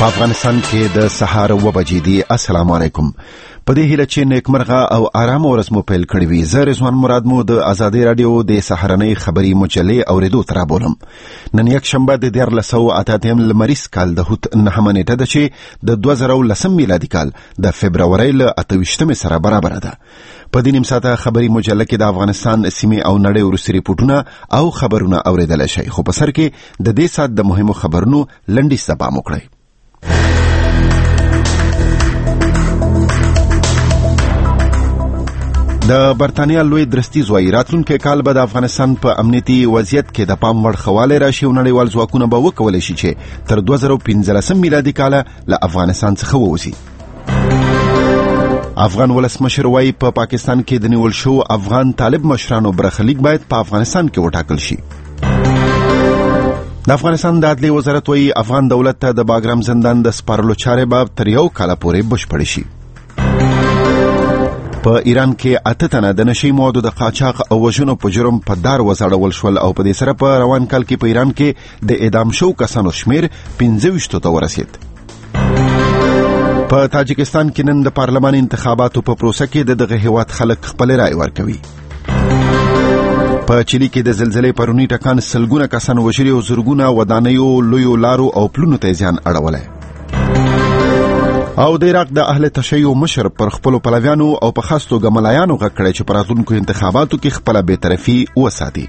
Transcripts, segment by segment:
په افغانستان کې د سهار 9 بجې دي. السلام علیکم. په دې هیله چې نیکمرغه او آرام ورځ مو پیل کړې وي. زه رضوان مراد مو د آزادۍ رادیو د سهارنۍ خبري مجلې اوریدو ته رابولم. نن یک شنبه د 1408 لمریز کال د هوت 9 نیټه ده چې د 2010 میلادي کال د فبرवरी ل 28 سره برابر ده. په دې نیم ساعته خبري مجله کې د افغانستان سیمې او نړۍ وروستي ریپورتونه او خبرونه اوریدل شي. خو په سر کې د دې سات د مهمو خبرونو لنډیز ته پام وکړئ. د برتانیا لوی درستیز وايي راتلونکي کال به د افغانستان په امنیتي وضعیت کې د پام وړ خواله راشي او نړیوال ځواکونه به وکولای شي چې تر 2015 میلادي کال له افغانستان څخه ووځي. افغان ولسمشر وايي په پاکستان کې د نیول شو افغان طالب مشرانو برخلیک باید په افغانستان کې وټاکل شي. د افغانستان د عدلیې وزارت وايي افغان دولت ته د باګرام زندان د سپارلو چارې به تر یو کال پورې بشپړې شي. په ایران کې 8 تنه د نشي موادو د قاچاق او وژنو په جرم په دار وځړول شول او په دې سره په روان کال کې په ایران کې د اعدام شو کسانو شمیر 25 ته ورسید. په تاجکستان کې نن د پارلمان انتخاباتو په پروسه کې دغه هیواد خلک خپل رائے ورکوي. په چيلي کې د زلزلې پرونی ټکان سلګونه کسان وژلي او زرګونه ودانیو لویو لارو او پلونو ته ځان اړولای. او د عراق د اهل تشیع مشر پر خپل پلویانو او په خاص توګه ملایانو غږ کړی چې پر راتلونکو انتخاباتو کې خپل بی‌طرفي وساتي.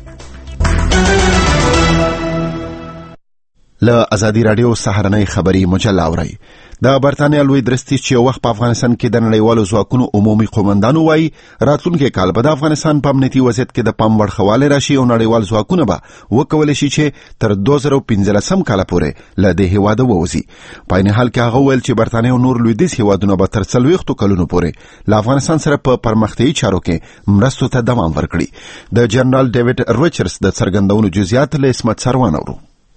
له آزادۍ رادیو سهارنۍ خبري مجله اورئ. د برتانیا لوی درستیز چې وخت په افغانستان کې د نړیوالو ځواکونو عمومي قومندانو وايي راتلونکي کال به د افغانستان په امنیتي وضعیت کې د پام وړ خواله راشي او نړیوال ځواکونه به وکولای شي چې تر 2015 کال پورې له دې هیواده ووځي. په عین حال کې هغه ویل چې برتانیا او نور لویدیځ هیوادونه به تر 40 کلونو پورې له افغانستان سره په پرمختیایي چارو کې مرستو ته دوام ورکړي. د جنرال ډیوډ ریچارډز د څرګندونو جزئیات له اسمت سروان اورو.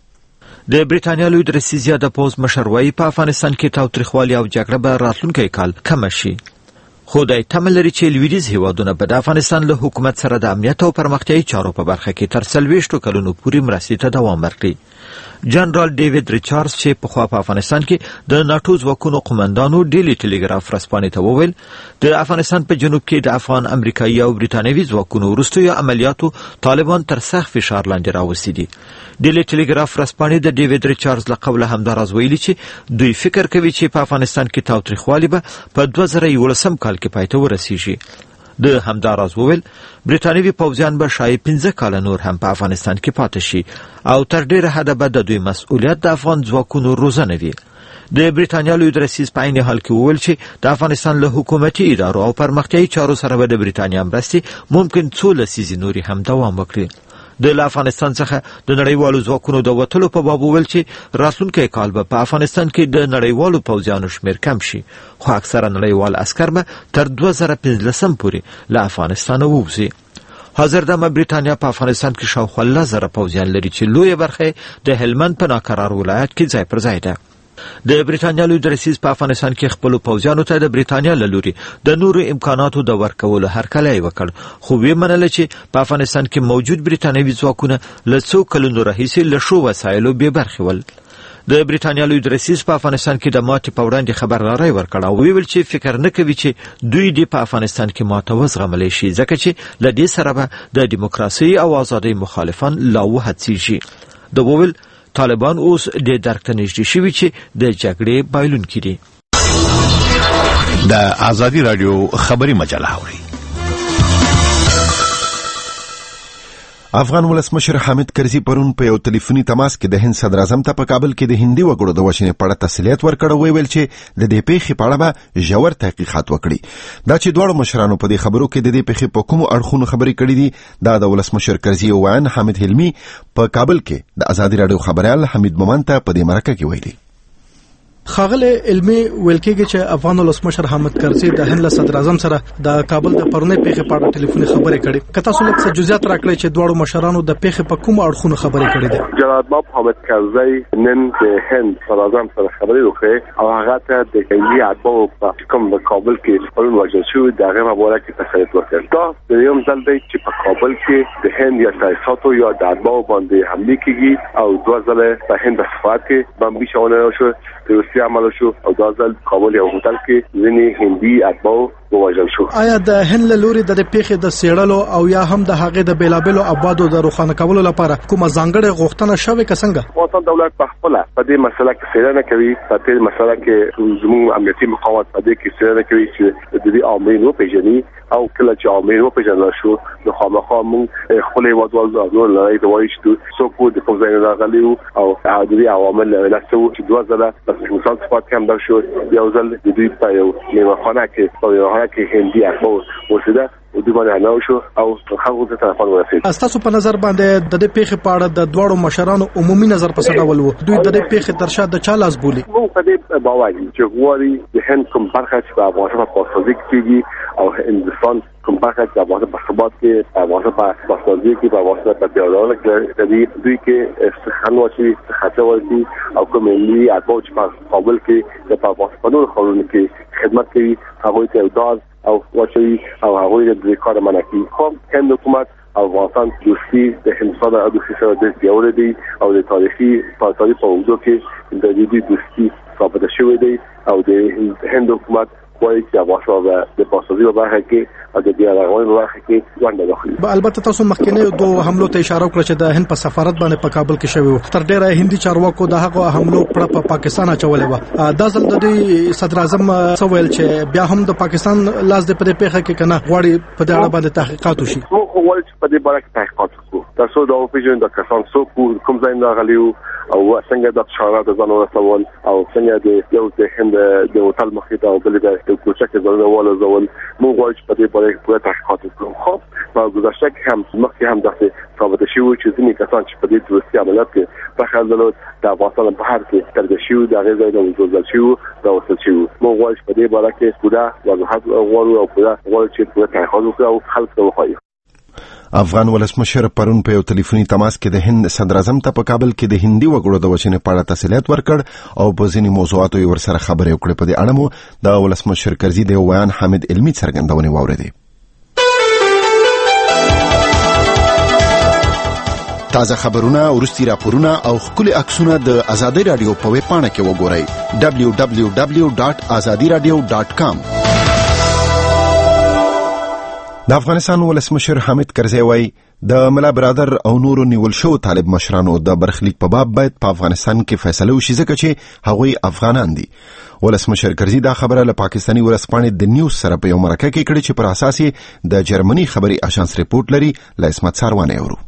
د بریټانیا لوی درستیز د پوز مشر وايي په افغانستان کې تاوتریخوالي او جګړه به راتلونکي کال کم شي. خو د تمل لري چې لویدیځ هیوادونه به د افغانستان له حکومت سره د امنیت او پرمختیایي چارو په برخه کې تر 40 کلونو پورې مرستې ته دوام ورکړي. جنرال ډیوډ ریچارډز چې په خوا په افغانستان کې د ناتو ځواکونو قومندانو ډیلی ټلګراف رسپانې ته وویل د افغانستان په جنوب کې د افغان امریکایي او بریټانوي ځواکونو وروستیو عملیاتو طالبان تر سخت فشار لاندې راوستي دي. ډیلی ټلګراف رسپانې د ډیوډ ریچارډز له قوله همداراز ویلي چې دوی فکر کوي چې په افغانستان کې تاوتریخوالي به په 2011 کال کې پای ته ورسیږي. د همداراز وویل بریټانوي پوځیان به شاید 15 کال نور هم په افغانستان کې پاتې شي او تر ډیره حده به د دوی مسؤلیت د افغان ځواکونو روزنه وي. د بریټانیا لوی درستیز په عین حال کې وویل چې د افغانستان له حکومتي ادارو او پرمختیایي چارو سره به د بریټانیا مرستې ممکن څو لسیزې نورې هم دوام وکړي. د افغانستان څخه د نړیوالو ځواکونو د وتلو په باب وویل چې راتلونکي کال به په افغانستان کې د نړیوالو پوځیانو شمیر کم شي خو اکثره نړیوال عسکر به تر 2015 پورې له افغانستان ووځي. حاضر دمه بریټانیا په افغانستان کې شاوخوا 10,000 پوځیان لري چې لویه برخه د هلمند په ناقرار ولایت کې ځای پر ځای ده. د بریټانیا لوی درستیز په افغانستان کې خپل پوځیانو ته د بریټانیا له لوري د نورو امکاناتو د ورکولو هرکلی وکړ خو ویې منله چې په افغانستان کې موجود بریټانوي ځواکونه له څو کلونو راهیسې له ښو وسایلو بې برخې ول. د بریټانیا لوی درستیز په افغانستان کې د ماتې په وړاندې خبرداری ورکړ او ویل چې فکر نه کوي چې دوی دې په افغانستان کې ماته وزغملی شي ځکه چې له دې سره به د دیموکراسۍ او ازادۍ مخالفان لا وهڅیږي. د وویل طالبان اوس د درک ته نږدې شوي چې د جګړې بایلونکي دي. د آزادۍ رادیو خبري مجله اورئ. افغان ولسمشر حامد کرزي پرون په یو ټلیفوني تماس کې د هند صدر اعظم ته په کابل کې د هندي وګړو د وژنې په اړه تسلیت ورکړ. ویل چې د دې پیښې په اړه به ژور تحقیقات وکړي. دا چې دواړو مشرانو په دې خبرو کې د دې پیښې په کومو اړخونو خبرې کړې دي دا د ولسمشر کرزي ویان حامد حلمي په کابل کې د آزادۍ رادیو خبريال حمید مومن ته په دې مرکه کې ویلي. خاغله علمي ویل کېږي چې افغان ولسمشر حامد کرزي د هند صدر اعظم سره د کابل د پرونی پیښې په اړه ټلیفوني خبرې کړې. که تاسو لږ جزئیات راکړئ چې دواړو مشرانو د پیښې په کوم اړخونو خبرې کړې دي؟ جناب حامد کرزي نن د هند صدر اعظم سره خبرې وکړې او هغه ته د هندي اتباعو په کوم د کابل کې خپل وژل شوي د هغه مبارزه کې تسلیت ورکړ. دا د یو ځل دی چې په کابل کې د هند یا سیاستو یا د اتباعو باندې حمله کیږي او دوه ځله په هند سفارت کې بمبي شاونه شو. دوستي عمل شو او دا ځل کابل یو هوټل کې ځینې هندي اتباع ووژل شو. آیا د هند له لوري د پیښې د سیړلو او یا هم د هغې د بیلابلو ابعادو د روښانه کولو لپاره کومه ځانګړې غوښتنه شوې که څنګه؟ افغانستان دولت په خپله په دې مسله کې څېړنه کوي، په دې مسله کې زموږ امنیتي مقامات په دې کې څېړنه کوي چې د دې عاملین وپېژني او کله چې عاملین وپېژندل شو نو خامخا موږ خپل هېوادوال او لړۍ ته وایو چې څوک د کوم ځای نه راغلي او د دې عوامل لاسته و چې 2 ځله په مثال صفات کې هم در شو، یو ځل د دوی په یو میوهخانه کې هندي اتباع وسیده او دوی باندې نه شو او هغه ته تلفون ورسید. تاسو په نظر باندې د دې پیښې په اړه د دواړو مشرانو عمومي نظر په څه ډول و؟ دوی د دې پیښې تر شا د چا لاس بولي؟ موږ په دې باور یو چې غواړي د هند کوم برخه چې په افغانستان په پاسوځي کې او هندستان کوم برخه چې افغانستان په ثبات کې په افغانستان په پاسوځي کې په افغانستان په پیاوړتیا کې دوی کې استخدام وشي خاطر ورسي او کوم ملي اتباع چې په کابل کې د پاسپورتونو خلونو کې خدمت کوي هغوی ته داز او واچوي او هغوی د کار منع کوي. خو هند حکومت افغانستان دوستي د هندستان او دوستي سره د پیاوړی دی او د تاریخي په اوږدو کې د دې دوستي ثابت شوی دی او د هند حکومت وایي چې افغانستان د پاسوځي په برخه کې او د بیارغونې په برخه کې ونډه واخلي. البته تاسو مخکې دوه حملو ته اشاره وکړه چې د هند په سفارت باندې په کابل کې شوی و. تر ډیره هندي چارواکو د هغه حملو په پاکستان اچولې و. دا ځل د دې صدر اعظم څه ویل چې بیا هم د پاکستان لاس د په پیښه کې کنه غواړي په دې اړه باندې تحقیقات وشي؟ خو غواړي چې په دې باره کې تحقیقات وکړو ترڅو دا وپېژنو د کسان څوک کوم ځای نه راغلي او څنګه د شارع د ځان ورسول او څنګه د یو د هند د هوټل مخې ته او بل د کوچک ځانونه ولزول. موږ غواړو چې په دې باره کې پوره تحقیقات وکړو. خو په گذشته کې هم مخکې هم داسې ثابت شوي چې ځینې کسان چې په دې دوستي عملیات کې برخه درلود د افغانستان بهر کې ترګ شوي د هغې ځای نه وژل شوي راوستل شوي. موږ غواړو چې په دې باره کې پوره وضاحت غواړو او پوره غواړو چې پوره تحقیقات وکړو او خلک ته وښایو. افغان ولسمشر پرون په یو ټلیفوني تماس کې د هند صدر اعظم ته په کابل کې د هندي وګړو د وژنې په اړه تفصیلات ورکړ او په ځینې موضوعاتو یې ورسره خبرې وکړې. په دې اړه مو د ولسمشر کرزي د بیان حامد علمي څرګندونې واورېدې. تازه خبرونه، ورستي راپورونه او خولي عکسونه د آزادۍ رادیو په ویب پاڼه کې وګورئ www.azadiradio.com. د افغانستان ولسمشر حامد کرزي وایي د ملا برادر او نورو نیول شو طالب مشرانو د برخلیک په باب باید په افغانستان کې فیصله وشي ځکه چې هغوی افغانان دي. ولسمشر کرزي دا خبره له پاکستاني ورځپاڼې د نیوز سره په یو مرکه کې کړې چې پر اساس د جرمني خبري اژانس ریپورت لري. له اسمت ساروانه اورو.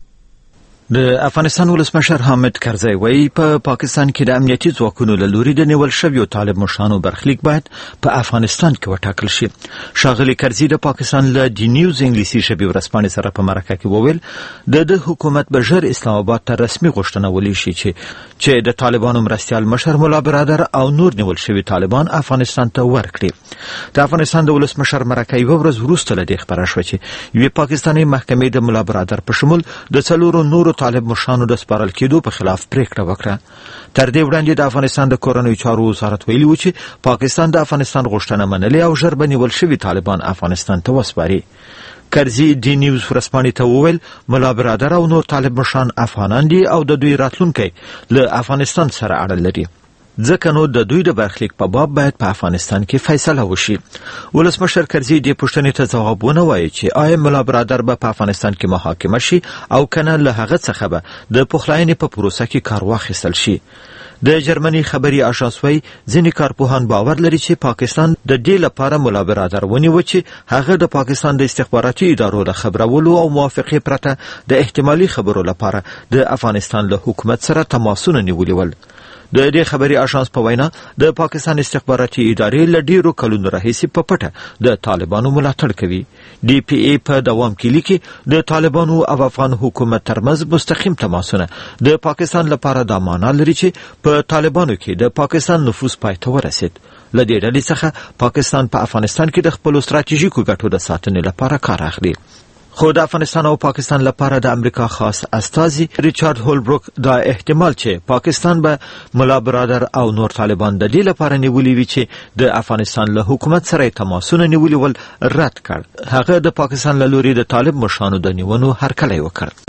د افغانستان ولسمشر حامد کرزي وایي په پاکستان کې د امنیتي ځواکونو له لوري د نیول شویو طالب مشرانو برخلیک باید په افغانستان کې وټاکل شي. ښاغلي کرزي د پاکستان له د نیوز انګلیسي ژبې ورځپاڼې سره په مرکه کې وویل د حکومت به ژر اسلام آباد ته رسمي غوښتنه ولیږي چې د طالبانو مرستیال مشر ملا برادر او نور نیول شوي طالبان افغانستان ته ورکړي. د افغانستان د ولسمشر مرکه یوه ورځ وروسته له دې خبره شوه چې یوې پاکستاني محکمې د ملا برادر په شمول د 4 نورو طالب مشرانو د سپارل کېدو په خلاف پریکړه وکړه. تر دې وړاندې د افغانستان د کورنیو چارو وزارت ویلي و چې پاکستان د افغانستان غوښتنه منلې او ژر به نیول شوي طالبان افغانستان ته وسپاري. کرزي د نیوز ورځپاڼې ته وویل ملا برادر او نور طالب مشران افغانان دي او د دوی راتلونکی له افغانستان سره اړه لري. ځکه نو د دوی د برخلیک په باب باید په افغانستان کې فیصله وشي. ولسمشر کرزي د پوښتنې ته ځواب ونه وایي چې آیا ملا برادر به په افغانستان کې محاکمه شي او کنه له هغه څخه به د پخلاینې په پروسه کې کار واخیستل شي. د جرمني خبري اژانس وایي ځینې کارپوهان باور لري چې پاکستان د دې لپاره ملا برادر ونیو چې هغه د پاکستان د استخباراتي ادارو له خبرولو او موافقې پرته د احتمالي خبرو لپاره د افغانستان له حکومت سره تماسونه نیولي ول. د دې خبري اژانس په وینا د پاکستان استخباراتي ادارې له ډیرو کلونو راهیسې په پټه د طالبانو ملاتړ کوي. ډي پی ای په دوام کې لیکي د طالبانو او افغان حکومت ترمنځ مستقیم تماسونه د پاکستان لپاره دا معنا لري چې په طالبانو کې د پاکستان نفوذ پای ته ورسید. له دې ډلې څخه پاکستان په افغانستان کې د خپلو ستراتیژیکو ګټو د ساتنې لپاره کار اخلي. خو د افغانستان او پاکستان لپاره د امریکا خاص استازي ریچارډ هولبروک دا احتمال چې پاکستان به ملا برادر او نور طالبان د دې لپاره نیولي وي چې د افغانستان له حکومت سره تماسونه نیولي ول رد کړ. هغه د پاکستان له لوري د طالب مشرانو د نیونو هرکلی وکړ.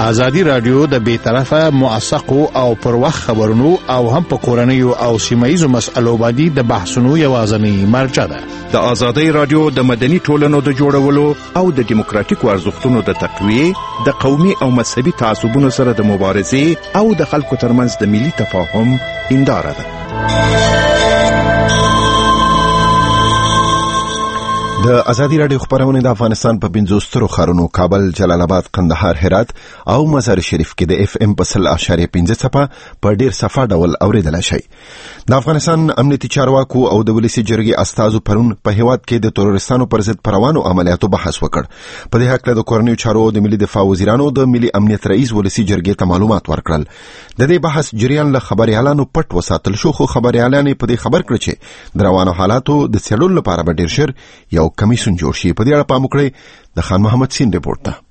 ازادي رادیو د بیطرفه موثقو او پر وخت خبرونو او هم په کورنیو او سیمایي مسألو باندې د بحثونو یوازنی مرجع ده. د ازادي رادیو د مدني ټولنو د جوړولو او د دیموکراتیکو ارزښتونو د تقویه، د قومي او مذهبي تعصبونو سره د مبارزې او د خلکو ترمنځ د ملي تفاهم هنداره ده. د ازادي رادیو خبرونه د افغانستان په 50 سترو ښارونو کابل، جلال آباد، قندهار، هرات او مزار شریف کې د FM په 100.5 څپه په ډیر صفه ډول اوریدل شي. د افغانستان امنیتي چارواکو او د ولسی جرګې استازو پرون په هیواد کې د تروریستانو پر ضد پروانو عملیاتو بحث وکړ. په دې حق له د کورنیو چارو د ملي دفاع وزیرانو د ملي امنیت رئیس ولسی جرګې ته معلومات ورکړل. د دې بحث جریان له خبريالانو پټ وساتل شو، خو خبريالان په دې خبر کړ چې د روانو حالاتو د څېړلو لپاره به ډیر شر یو کمیسیون جوړ شي. په دې اړه پام وکړئ د خان محمد سین ریپورت ته.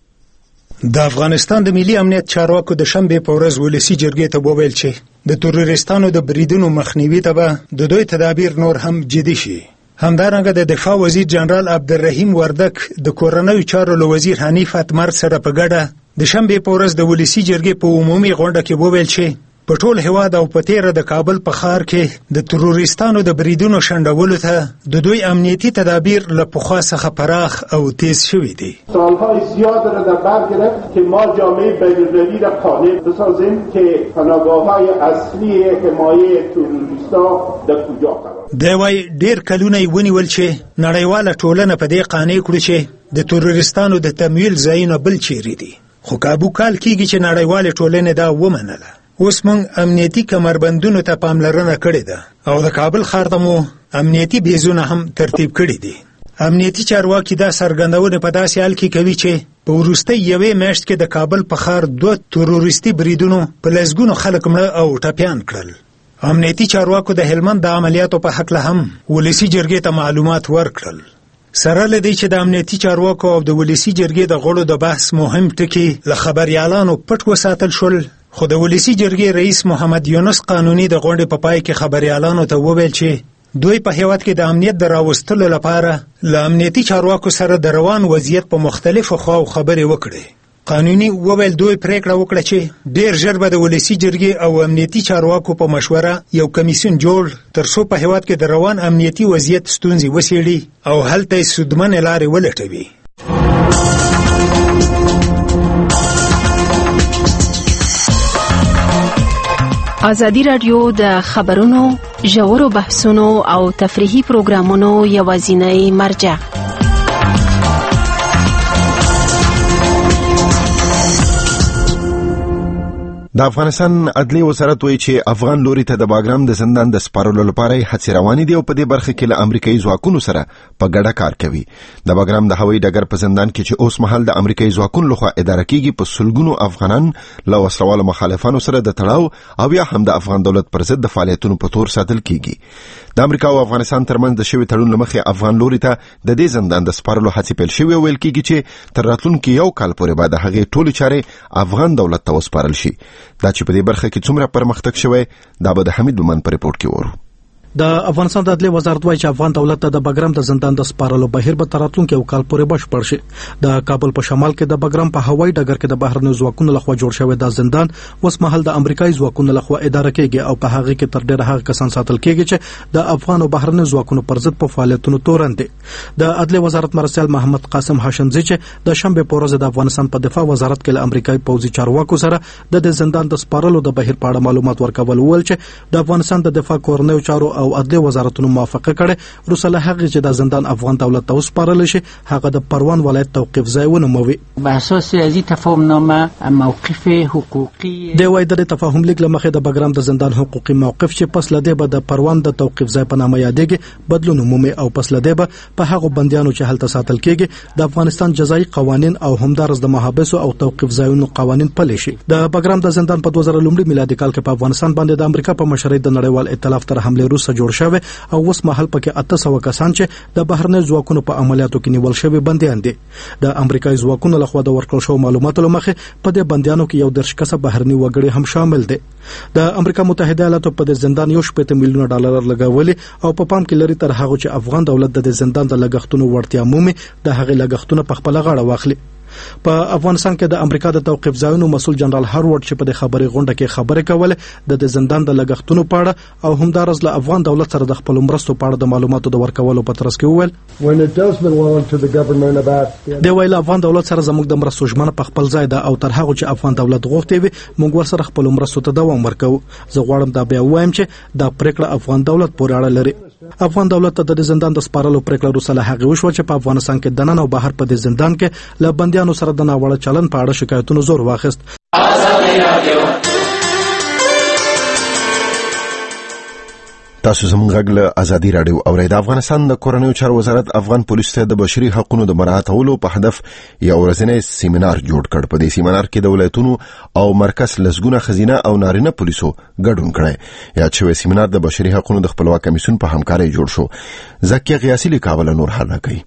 د افغانستان د ملي امنیت چارواکو د شنبه په ورځ ولسی جرګې ته وویل چې د تروریستانو د بریدونو مخنیوي ته به د دوی تدابیر نور هم جدي شي. همدارنګه د دفاع وزیر جنرال عبدالرحیم وردک د کورنیو چارو له وزیر حنیف اتمر سره په ګډه د شنبه په ورځ د ولسی جرګې په عمومي غونډه کې وویل چې په ټول هیواد او په تیره د کابل په ښار کې د تروریستانو د بریدونو شنډولو ته د دوی امنیتي تدابیر له پخوا څخه پراخ او تیز شوي دي. سالهای زیاد را در بر گرفت که ما جامعه بین‌المللی را قانع بسازیم که پناهگاه‌های اصلی حمایه تروریستان در کجا قرار. دی وایي ډېر کلونه یې ونیول چې نړیواله ټولنه په دې قانع کړي چې د تروریستانو د تمویل ځایونه بل چیرې دي، خو کابو کال کېږي چې نړیواله ټولنه دا ومنله. اوس موږ امنیتي کمربندونو ته پاملرنه کړې ده او د کابل ښار ته مو امنیتي بیزونه هم ترتیب کړي دي. امنیتي چارواکي دا څرګندونه په داسې حال کې کوي چې په وروستۍ یوې میاشت کې د کابل په ښار 2 تروریستي بریدونو په لسګونو خلک مړه او ټپیان کړل. امنیتي چارواکو د هلمند د عملیاتو په حق له هم ولسی جرګې ته معلومات ورکړل. سره له دې چې د امنیتي چارواکو او د ولسی جرګې د غړو د بحث مهم ټکي له خبريالانو پټ وساتل شول، خو د ولسی جرګې رئیس محمد یونس قانوني د غونډې په پای کې خبريالانو ته وویل چې دوی په هیواد کې د امنیت د راوستلو لپاره له امنیتي چارواکو سره د روان وضعیت په مختلفو خواو خبرې وکړي. قانوني وویل دوی پریکړه وکړه چې ډیر ژر به د ولسی جرګې او امنیتي چارواکو په مشوره یو کمیسیون جوړ ترڅو په هیواد کې د روان امنیتي وضعیت ستونزې وڅېړي او هلته سودمنې لارې ولټوي. ازادي رادیو د خبرونو، ژورو بحثونو او تفریحي پروګرامونو یوازینی مرجع. د افغانستان عدلي وزارت وایي چې افغان لوري ته د باګرام د زندان د سپارلو لپاره هڅې روانې دي او په دې برخه کې له امریکایي ځواکونو سره په ګډه کار کوي. د باګرام د هوایي ډګر په زندان کې چې اوس مهال د امریکایي ځواکونو لخوا اداره کیږي په سلګونو افغانان له وسلوالو مخالفانو سره د تړاو او یا هم د افغان دولت پر ضد د فعالیتونو په تور ساتل کیږي. د امریکا او افغانستان ترمنځ د شوی تړون لمخې افغان لوري ته د دې زندان د سپارلو هڅې پیل شوې او ویل کیږي چې تر راتلونکي یو کال پورې به د هغې ټولې چارې افغان دولت ته وسپارل شي. دا چې په دې برخه کې څومره پرمختګ شوی دا به د حمید بمن په ریپورت کې ورو. د افغانستان د عدلي وزارت وايي چې افغان دولت ته د باګرام د زندان د سپارلو بهیر به تر راتلونکي یو کال پورې بشپړ شي. د کابل په شمال کې د باګرام په هوایي ډګر کې د بهرنیو ځواکونو لخوا جوړ شوی د زندان اوس مهال د امریکایي ځواکونو لخوا اداره کیږي او په هغه کې تر ډیره هغه کسان ساتل کیږي چې د افغان او بهرنیو ځواکونو پر ضد په فعالیتونو تورن دي. د عدلي وزارت مرستیال محمد قاسم هاشمزی چې د شنبه په ورځ د افغانستان په دفاع وزارت کې له امریکایي پوځي چارواکو سره د زندان د سپارلو د بهیر په اړه معلومات ورکول ول چې د افغانستان د دفاع کورنیو چارو او عدلي وزارت موافقه کړي رسله هغه چې د زندان افغان دولت ته وسپارل شي هغه د پروان ولایت توقيف ځای ونوموي. بر اساس از این تفاهمنامه موقف حقوقی د وای د تفاهم لیک لمخې د باګرام د زندان حقوقي موقف چې پس لده به د پروان د توقيف ځای په نامه یادېږي بدلون عمومي او پس لده به په هغه بنديانو چې هلته ساتل کېږي د افغانستان جزایي قوانين او همدارس د محابسو او توقيف ځایونو قوانين پلي شي. د باګرام د زندان په 2000 میلادي کال کې په افغانستان باندې د امریکا په مشرۍ د نړیوال ائتلاف تر حمله روسه جوړ شوی او اوس مهال پکې 800 کسان چې د بهرنیو ځواکونو په عملیاتو کې نیول شوی بنديان دي. د امریکایي ځواکونو لخوا د ورکړل شوی معلوماتو لمخې په دې بنديانو کې یو درش کسه بهرني وګړي هم شامل دي. د امریکا متحده ایالاتو په دې زندان یو $1 میلیون لګولي او په پام کې لري تر هغه چې افغان دولت د زندان د لګښتونو ورتیا مومي د هغه لګښتونو په خپل غاړه واخلي. په افغانستان کې د امریکا د توقيف ځایونو مسول جنرال هارورد چې په دې خبري غونډه کې خبرې کوله د زندان د لګښتونو په اړه او همدارس له افغان دولت سره د خپل مرستو په اړه د معلوماتو د ورکولو په ترڅ کې وویل د ویل افغان دولت سره زموږ د مرستو ژمنه په خپل ځای ده او تر هغه چې افغان دولت غوښتي وي موږ ورسره خپل مرستو ته دوام ورکو. زه غواړم دا بیا وایم چې دا پریکړه افغان دولت پورې اړه لري. افغان دولت ته د زندان د سپارلو پریکړه وروسته هغه وشو چې په افغانستان کې دننه او بهر په دې زندان کې له بنديانو سره د ناوړه چلن په اړه شکایتونو زور واخیست. تاسو زموږ غږ له ازادي رادیو اورئ. د افغانستان د کورنیو چارو وزارت افغان پولیسو ته د بشري حقوقو د مراعاتولو په هدف یو ورځنی سیمینار جوړ کړ. په دې سیمینار کې د ولایتونو او مرکز لسګونه خزینه او نارینه پولیسو ګډون کړی. یاد شوی سیمینار د بشري حقوقو د خپلواک کمیسیون په همکارۍ جوړ شو. زکیه غیاثی لیکاوله نور حل کوي.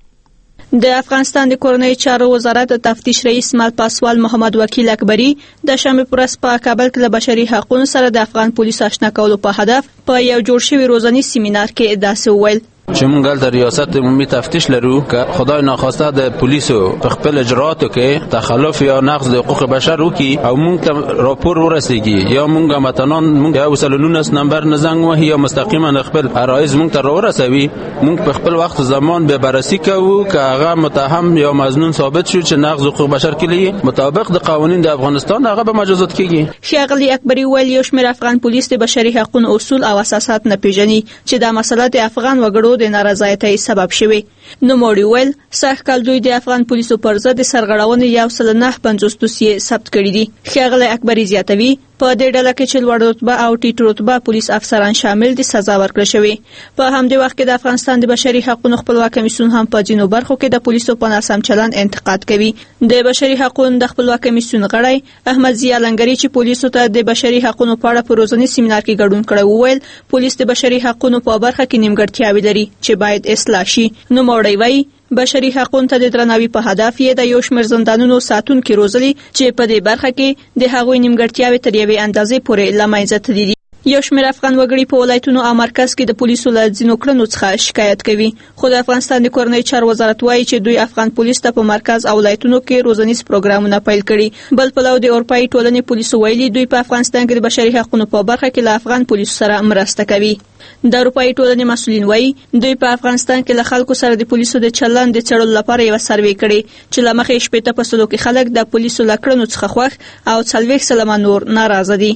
د افغانستان د کورنیو چارو وزارت د تفتیش رئیس مال پاسوال محمد وکیل اکبری د شنبه پر ورځ په کابل کې د بشري حقوقو سره د افغان پولیسو آشنا کولو په هدف په یو جوړ شوی روزاني سیمینار کې داسې وویل چې موږ د ریاست عمومي تفتیش لرو که خدای ناخواسته د پولیسو په خپل اجراتو کې تخلف یا نقض د حقوق بشر وکي او موږ ته راپور ورسیږي یا موږ متنان موږ یو سلونونس نمبر نزنګ وه یا مستقیما خپل عرایض موږ ته راورسوي موږ په خپل وخت زمان به بررسي کوو که هغه متهم یا مظنون ثابت شو چې نقض حقوق بشر کړي مطابق د قوانین د افغانستان هغه به مجازات کیږي. ښاغلي اکبری ویل یو شمېر افغان پولیس د بشري حقوقو اصول او اساسات نه پیژني چې دا مسله د افغان وګړو د نارضایتۍ سبب شوی. نو موړي ویل سږ کال دوی د افغان پولیسو پر ضد سرغړونې 109 دوسیې ثبت کړي دي. ښاغلی اکبری زیاتوي په دې ډله کې چې لوړ رتبه او ټیټ رتبه پولیس افسران شامل دي سزا ورکړل شوی. په همدې وخت کې د افغانستان د بشري حقوقو خپلواک کمیسیون هم په ځینو برخو کې د پولیسو په ناسم چلند انتقاد کوي. د بشري حقوقو د خپلواک کمیسیون غړی احمد ضیا لنګری چې پولیسو ته د بشري حقوقو په اړه په روزنی سیمینار کې ګډون کړی وویل پولیس د بشري حقوقو په برخه کې نیمګړتیاوې لري چې باید اصلاح شي. نو موړی وایي بشري حقوقو ته د درناوي په هدف یې د یو شمېر زندانونو ساتونکو روزلي چې په دې برخه کې د هغوی نیمګړتیاوې تر یوې اندازې پورې له منځه تللي دي. یو شمېر افغان وګړي په ولایتونو او مرکز کې د پولیسو له ځینو کړنو څخه شکایت کوي. خو د افغانستان د کورنیو چارو وزارت وایي چې دوی افغان پولیس ته په مرکز او ولایتونو کې روزنیز پروګرامونه پیل کړي. بل پلو د اروپایي ټولنې پولیسو ویلي دوی په افغانستان کې د بشري حقوقو په برخه کې له افغان پولیسو سره مرسته کوي. د اروپایي ټولنې مسؤلین وایي دوی په افغانستان کې له خلکو سره د پولیسو د چلند د څېړلو لپاره یو سروې کړې چې له مخې 80% کې خلک د پولیسو له کړنو څخه خوښ او 40% نور ناراضه دي.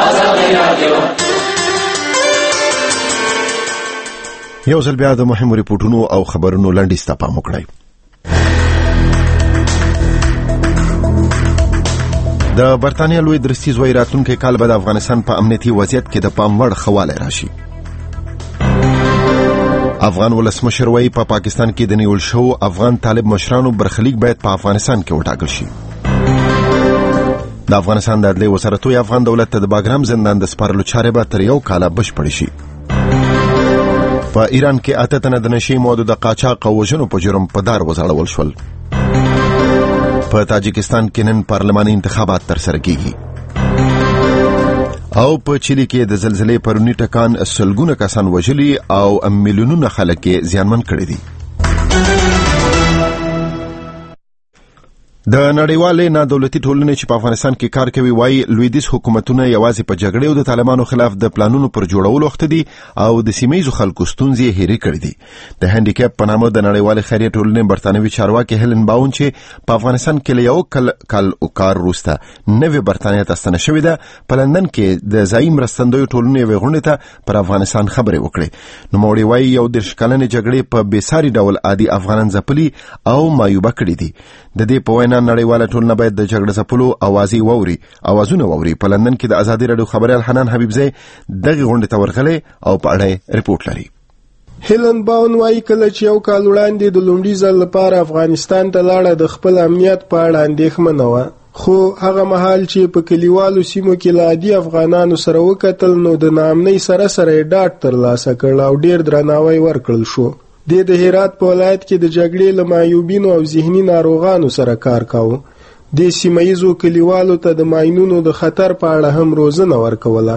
یو ځل بیا د مهمو ریپورتونو او خبرونو لنډیز ته پام وکړئ. د برتانیا لوی درستیز وایي راتلونکي کال به د افغانستان په امنیتي وضعیت کې د پام وړ خواله راشي. افغان ولسمشر وایي په پاکستان کې د نیول شو افغان طالب مشرانو برخلیک باید په افغانستان کې وټاکل شي. د افغانستان د عدلیې وزارت وایي افغان دولت ته د باګرام زندان د سپارلو چارې به تر یو کاله بشپړې شي. په ایران کې 8 تنه د نشي موادو د قاچاق او وژنو په جرم په دار وځړول شول. په تاجکستان کې نن پارلماني انتخابات ترسره کیږي. او په چيلي کې د زلزلې پرونی ټکان سلګونه کسان وژلي او میلیونونه خلک زیانمن کړي دي. د نړیوالې نادولتي ټولنې چې په افغانستان کې کار کوي وایي لویدیځ حکومتونه یوازې په جګړې او د طالبانو خلاف د پلانونو پر جوړولو وخت دي او د سیمه‌یزو خلکو ستونزې هېرې کړې دي. د هندیکپ په نامه د نړیوالې خیریه ټولنې برتانوي چارواکي هیلن باون چې په افغانستان کې له یو کال کار وروسته نوې برتانیا ته ستنه شوې ده په لندن کې د ځایي مرستندویو ټولنې یوې غونډې ته پر افغانستان خبرې وکړې. نوموړي وایي یو 10 کلنې جګړې په بېساري ډول عادي افغانان ځپلي او مایوبه کړي دي. د دې په وینا نړیواله ټولنه باید د جګړې ځپلو اوازونه ووري. په لندن کې د ازادي رادیو خبريال حنان حبیبزی دغه غونډه ته ورغله او په اړه ریپورت لري. هیلن باون وايي کله چې یو کال وړاندې د لومړي ځل لپاره افغانستان ته لاړه د خپل امنیت په اړه اندېښمنه وه، خو هغه مهال چې په کلیوالو سیمو کې لا عادي افغانانو سره وکتل نو د ناامنۍ سره ډاډ ترلاسه کړ او ډیر درناوی ورکړل شو. د هرات په ولایت کې د جګړې له معیوبینو او ذهني ناروغانو سره کار کاوه. د سیمه‌یزو کلیوالو ته د ماینونو د خطر په اړه هم روزنه ورکوله.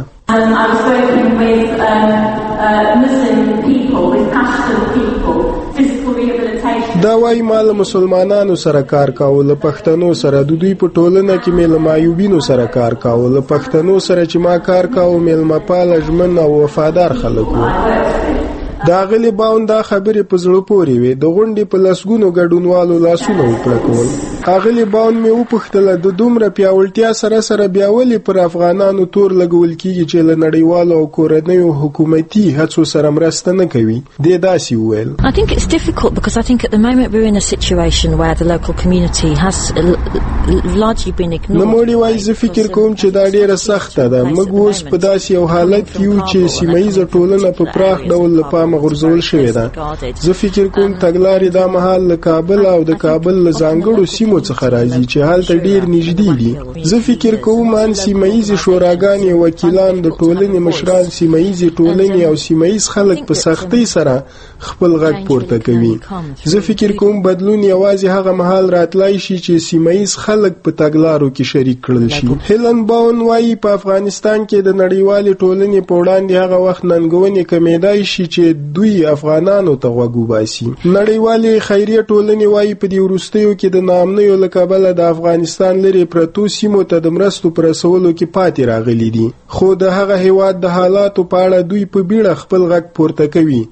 دا وايي ما له مسلمانانو سره کار کاوه، له پښتنو سره د دوی په ټولنه کې مې له معیوبینو سره کار کاوه، له پښتنو سره چې ما کار کاوه میلمه‌پاله ژمن او وفادار خلک وو. د اغلې باون دا خبرې په زړه پورې وې. د غونډې په لسګونو ګډونوالو لاسونه وپړکول. اغلې باون مې وپوښتله د دومره پیاوړتیا سره بیا ولې پر افغانانو تور لګول کیږي چې له نړیوالو او کورنیو حکومتي هڅو سره مرسته نه کوي. دې داسې وویل. I think it's difficult because I think at the moment we're in a situation where the local community has largely been ignored. نوموړي وايي زه فکر کوم چې دا ډیره سخته ده. موږ اوس په داسې یو حالت کې یو چې سیمه‌ییزه ټولنه په پراخ ډول له پامه غورځول شوې ده. زه فکر کوم تګلارې دا مهال له کابل او د کابل له ځانګړو سیمو څخه راځي چې هلته ډیر نږدې دي. زه فکر کوم ان سیمه‌ییزې شوراګانې، وکیلان، د ټولنې مشران، سیمه‌ییزې ټولنې او سیمه‌ییز خلک په سختۍ سره خپل غږ پورته کوي. زه فکر کوم بدلون یوازې هغه مهال راتلای شي چې سیمه‌ییز خلک په تګلارو کې شریک کړل شي. هیلن باون وايي په افغانستان کې د نړیوالې ټولنې په وړاندې هغه وخت ننګونې کمیدای شي چې دوی افغانانو ته غوږ وباسي. نړیوالې خیریه ټولنې وايي په دې وروستیو کې د ناامنیو له کبله د افغانستان لرې پرتو سیمو ته د مرستو په رسولو کې پاتې راغلي دي، خو د هغه هیواد د حالاتو په اړه دوی په بیړه خپل غږ پورته کوي.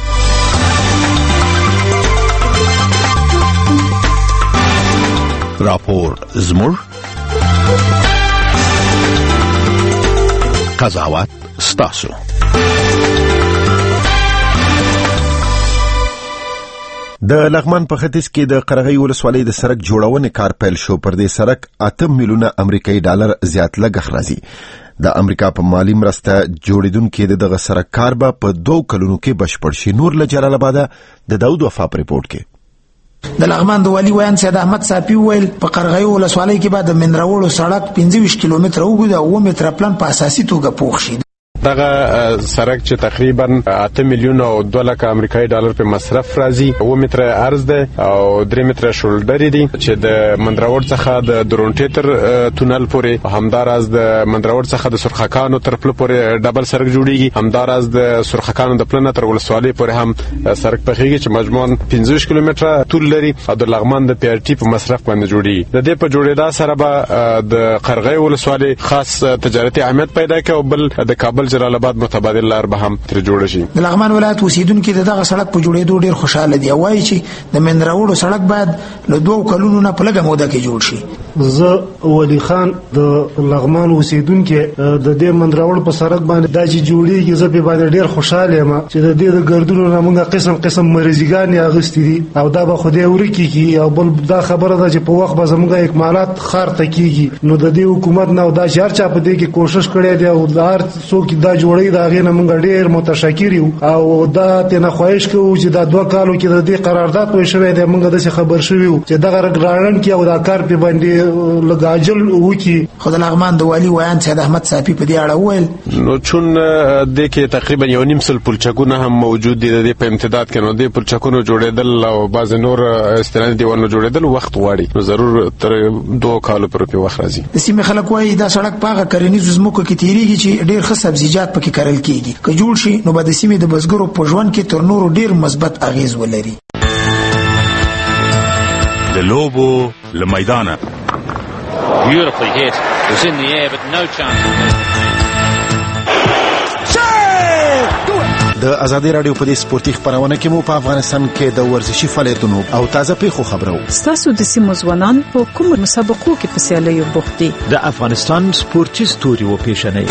راپور زموږ قضاوت ستاسو. د لغمان په ختیځ کې د قرغۍ ولسوالۍ د سړک جوړونې کار پیل شو. پر دې سړک 8 میلیونه امریکایي ډالر زیات لګښت راځي. د امریکا په مالی مرسته جوړیدونکو دغه سړک کار به په 2 کلونو کې بشپړ شي. نور له جلال آباد د داود وفا رپورټ کې. د لغمان د والی ویان سید احمد صافی ویل په قرغۍ ولسوالۍ کې بعد من راوړو سړک 25 کیلومتره اوږد او 2 متره پلان په اساسي توګه پوښ شي. دغه سړک چې تقریبا 8 میلیونه او 2 لک امریکایي ډالر په مصرف راځي، 2 متره عرض ده او 3 متره شولډر دي چې د مندراوړ څخه د درونټې تر تونل پورې، همداراز د مندراوړ څخه د سرخکانو تر پل پورې ډبل سړک جوړیږي، همداراز د سرخکانو د پلن تر ولسوالۍ پورې هم سړک پخېږي چې مجموعاً 15 کیلومتره طول لري او د لغمان د پی ار ټي په مصرف باندې جوړیږي. د دې په جوړېدا سره به د قرغۍ ولسوالۍ خاص تجارتي اهمیت پیدا کوي او بل د کابل جلال آباد متبادل لار به هم تر جوړ شي. د لغمان ولایت اوسیدونکو دغه سړک په جوړېدو ډیر خوشاله دي او وايي چې د مندراوړو سړک باید له 2 کلونو نه په لږه موده کې جوړ شي. زه ولی خان د لغمان اوسیدونکو د دې مندراوړ په سړک باندې د جوړیږي زه په باندې ډیر خوشاله یم چې د دې د ګردونو نه موږ قسم مرزيګان اغستې دي او دا به خدای ورکیږي او بل دا خبره ده چې په وخت به زموږ اکمالات خار ته کیږي. نو د دې حکومت نه دا چارچا په دې کې کوشش کړې دی او د هر څوک دا جوړي دا غینه موږ ډیر متشکر یو او دا تنه خواهش کوو چې دا 2 کالو کې د دې قرارداد وې شوې ده. موږ د خبر شوو چې دا غرغړن کې او دا کار په باندې لګاجل وکي. خدای لغمان د والی ویان سید احمد صافی په دې اړه وویل نو چون د کې تقریبا 1.5 پلچکونه هم موجود دي د په امتداد کې، نو د پلچکونو جوړېدل او بعض نور استنادي دیوالونو جوړېدل وخت غواړي، نو ضرور تر 2 کالو پورې وخت راځي. د سیمې خلک وايي دا سړک پاغه کرنیز زموږ کې تیریږي چې ډیر ښه سبزیجات پکې کرل کیږي. که جوړ شي نو به د سیمې د بزګرو په ژوند کې تر نورو ډیر مثبت اغیز ولري. د لوبو له میدانه Beautifully hit. It was in the air but no chance. د ازادي رادیو په دې سپورتي خبرونه کې مو په افغانستان کې د ورزشي فعالیتونو او تازه پیښو خبرو. ستاسو د سیمو ځوانان په کوم مسابقو کې په سیالیو بوخت دي؟ د افغانستان سپورتي ستوري و پیژنئ.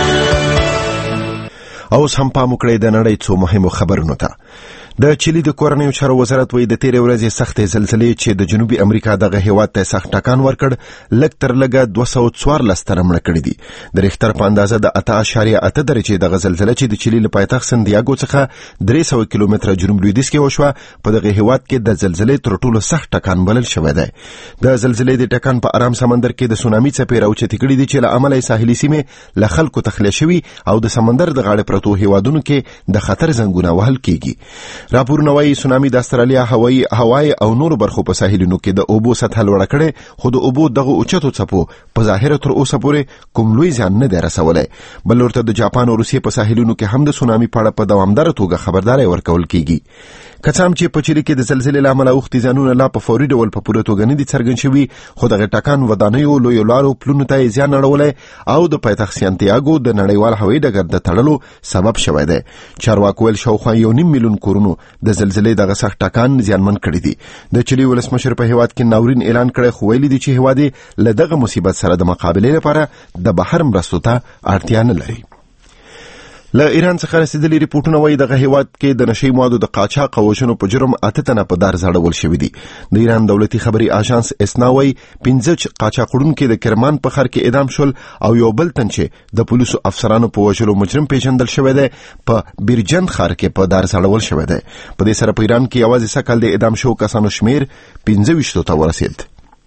اوس هم پام وکړئ د نړۍ څو مهمو خبرونو ته. د چيلي د کورنیو چارو وزارت وایي د تیرې ورځې سختې زلزلې چې د جنوبي امریکا دغه هیواد ته سخت ټکان ورکړ لږ تر لږه 214 تنه مړه کړي دي. د ریختر په اندازه د 8.8 درجې دغه زلزله چې د چيلي له پایتخت سندیاګو څخه 300 کیلومتره جنوب لویدیځ کې وشوه په دغه هیواد کې د زلزلې تر ټولو سخت ټکان بلل شوی دی. د زلزلې د ټکان په آرام سمندر کې د سونامي څپې راوچتې کړي دي چې له امله ساحلي سیمې له خلکو تخلیه شوي او د سمندر د غاړې پرتو هیوادونو کې د خطر زنګونه وهل کیږي. راپورونه وايي سونامي د استرالیا هوای او نور برخو په ساحلونو کې د اوبو سطح لوړه کړې، خو د اوبو دغه اوچتو څپو په ظاهره تر اوسه پورې کوم لوی زیان نه دی رسولی. بل ورته د جاپان او روسیې په ساحلونو کې هم د سونامي په اړه په دوامداره توګه خبرداري ورکول کیږي. که څه هم چې په چیلي کې د زلزلې له امله اوښتي زیانونه لا په فوري ډول په پوره توګه نه دي څرګند شوي، خو دغه ټکان ودانیو، لویو لارو، پلونو ته یې زیان اړولی او د پایتخت سانتیاګو د نړیوال هوایي ډګر د تړلو سبب شوی دی. چارواکو ویل شاوخوا 1.5 میلیون کورونو د زلزلې دغه سخت ټکان زیانمن کړي دي. د چیلي ولسمشر په هیواد کې ناورین اعلان کړی، خو ویلي دي چې هیواد یې له دغه مصیبت سره د مقابلې لپاره د بهر مرستو ته اړتیا نه لري. له ایران څخه رسیدلي ریپورټونه وایي دغه هیواد کې د نشي موادو د قاچاق او وژنو په جرم 8 تنه په دار ځړول شوي دي. د ایران دولتي خبري آژانس اسنا وایي 15 قاچاقړونکي د کرمان په ښار کې اعدام شول او یو بل تن چې د پولیسو افسرانو په وژلو مجرم پیژندل شوی دی په بیرجند ښار کې په دار ځړول شوی دی. په دې سره په ایران کې یوازې سکهال د اعدام شوو کسانو شمیر 25 ته ورسید.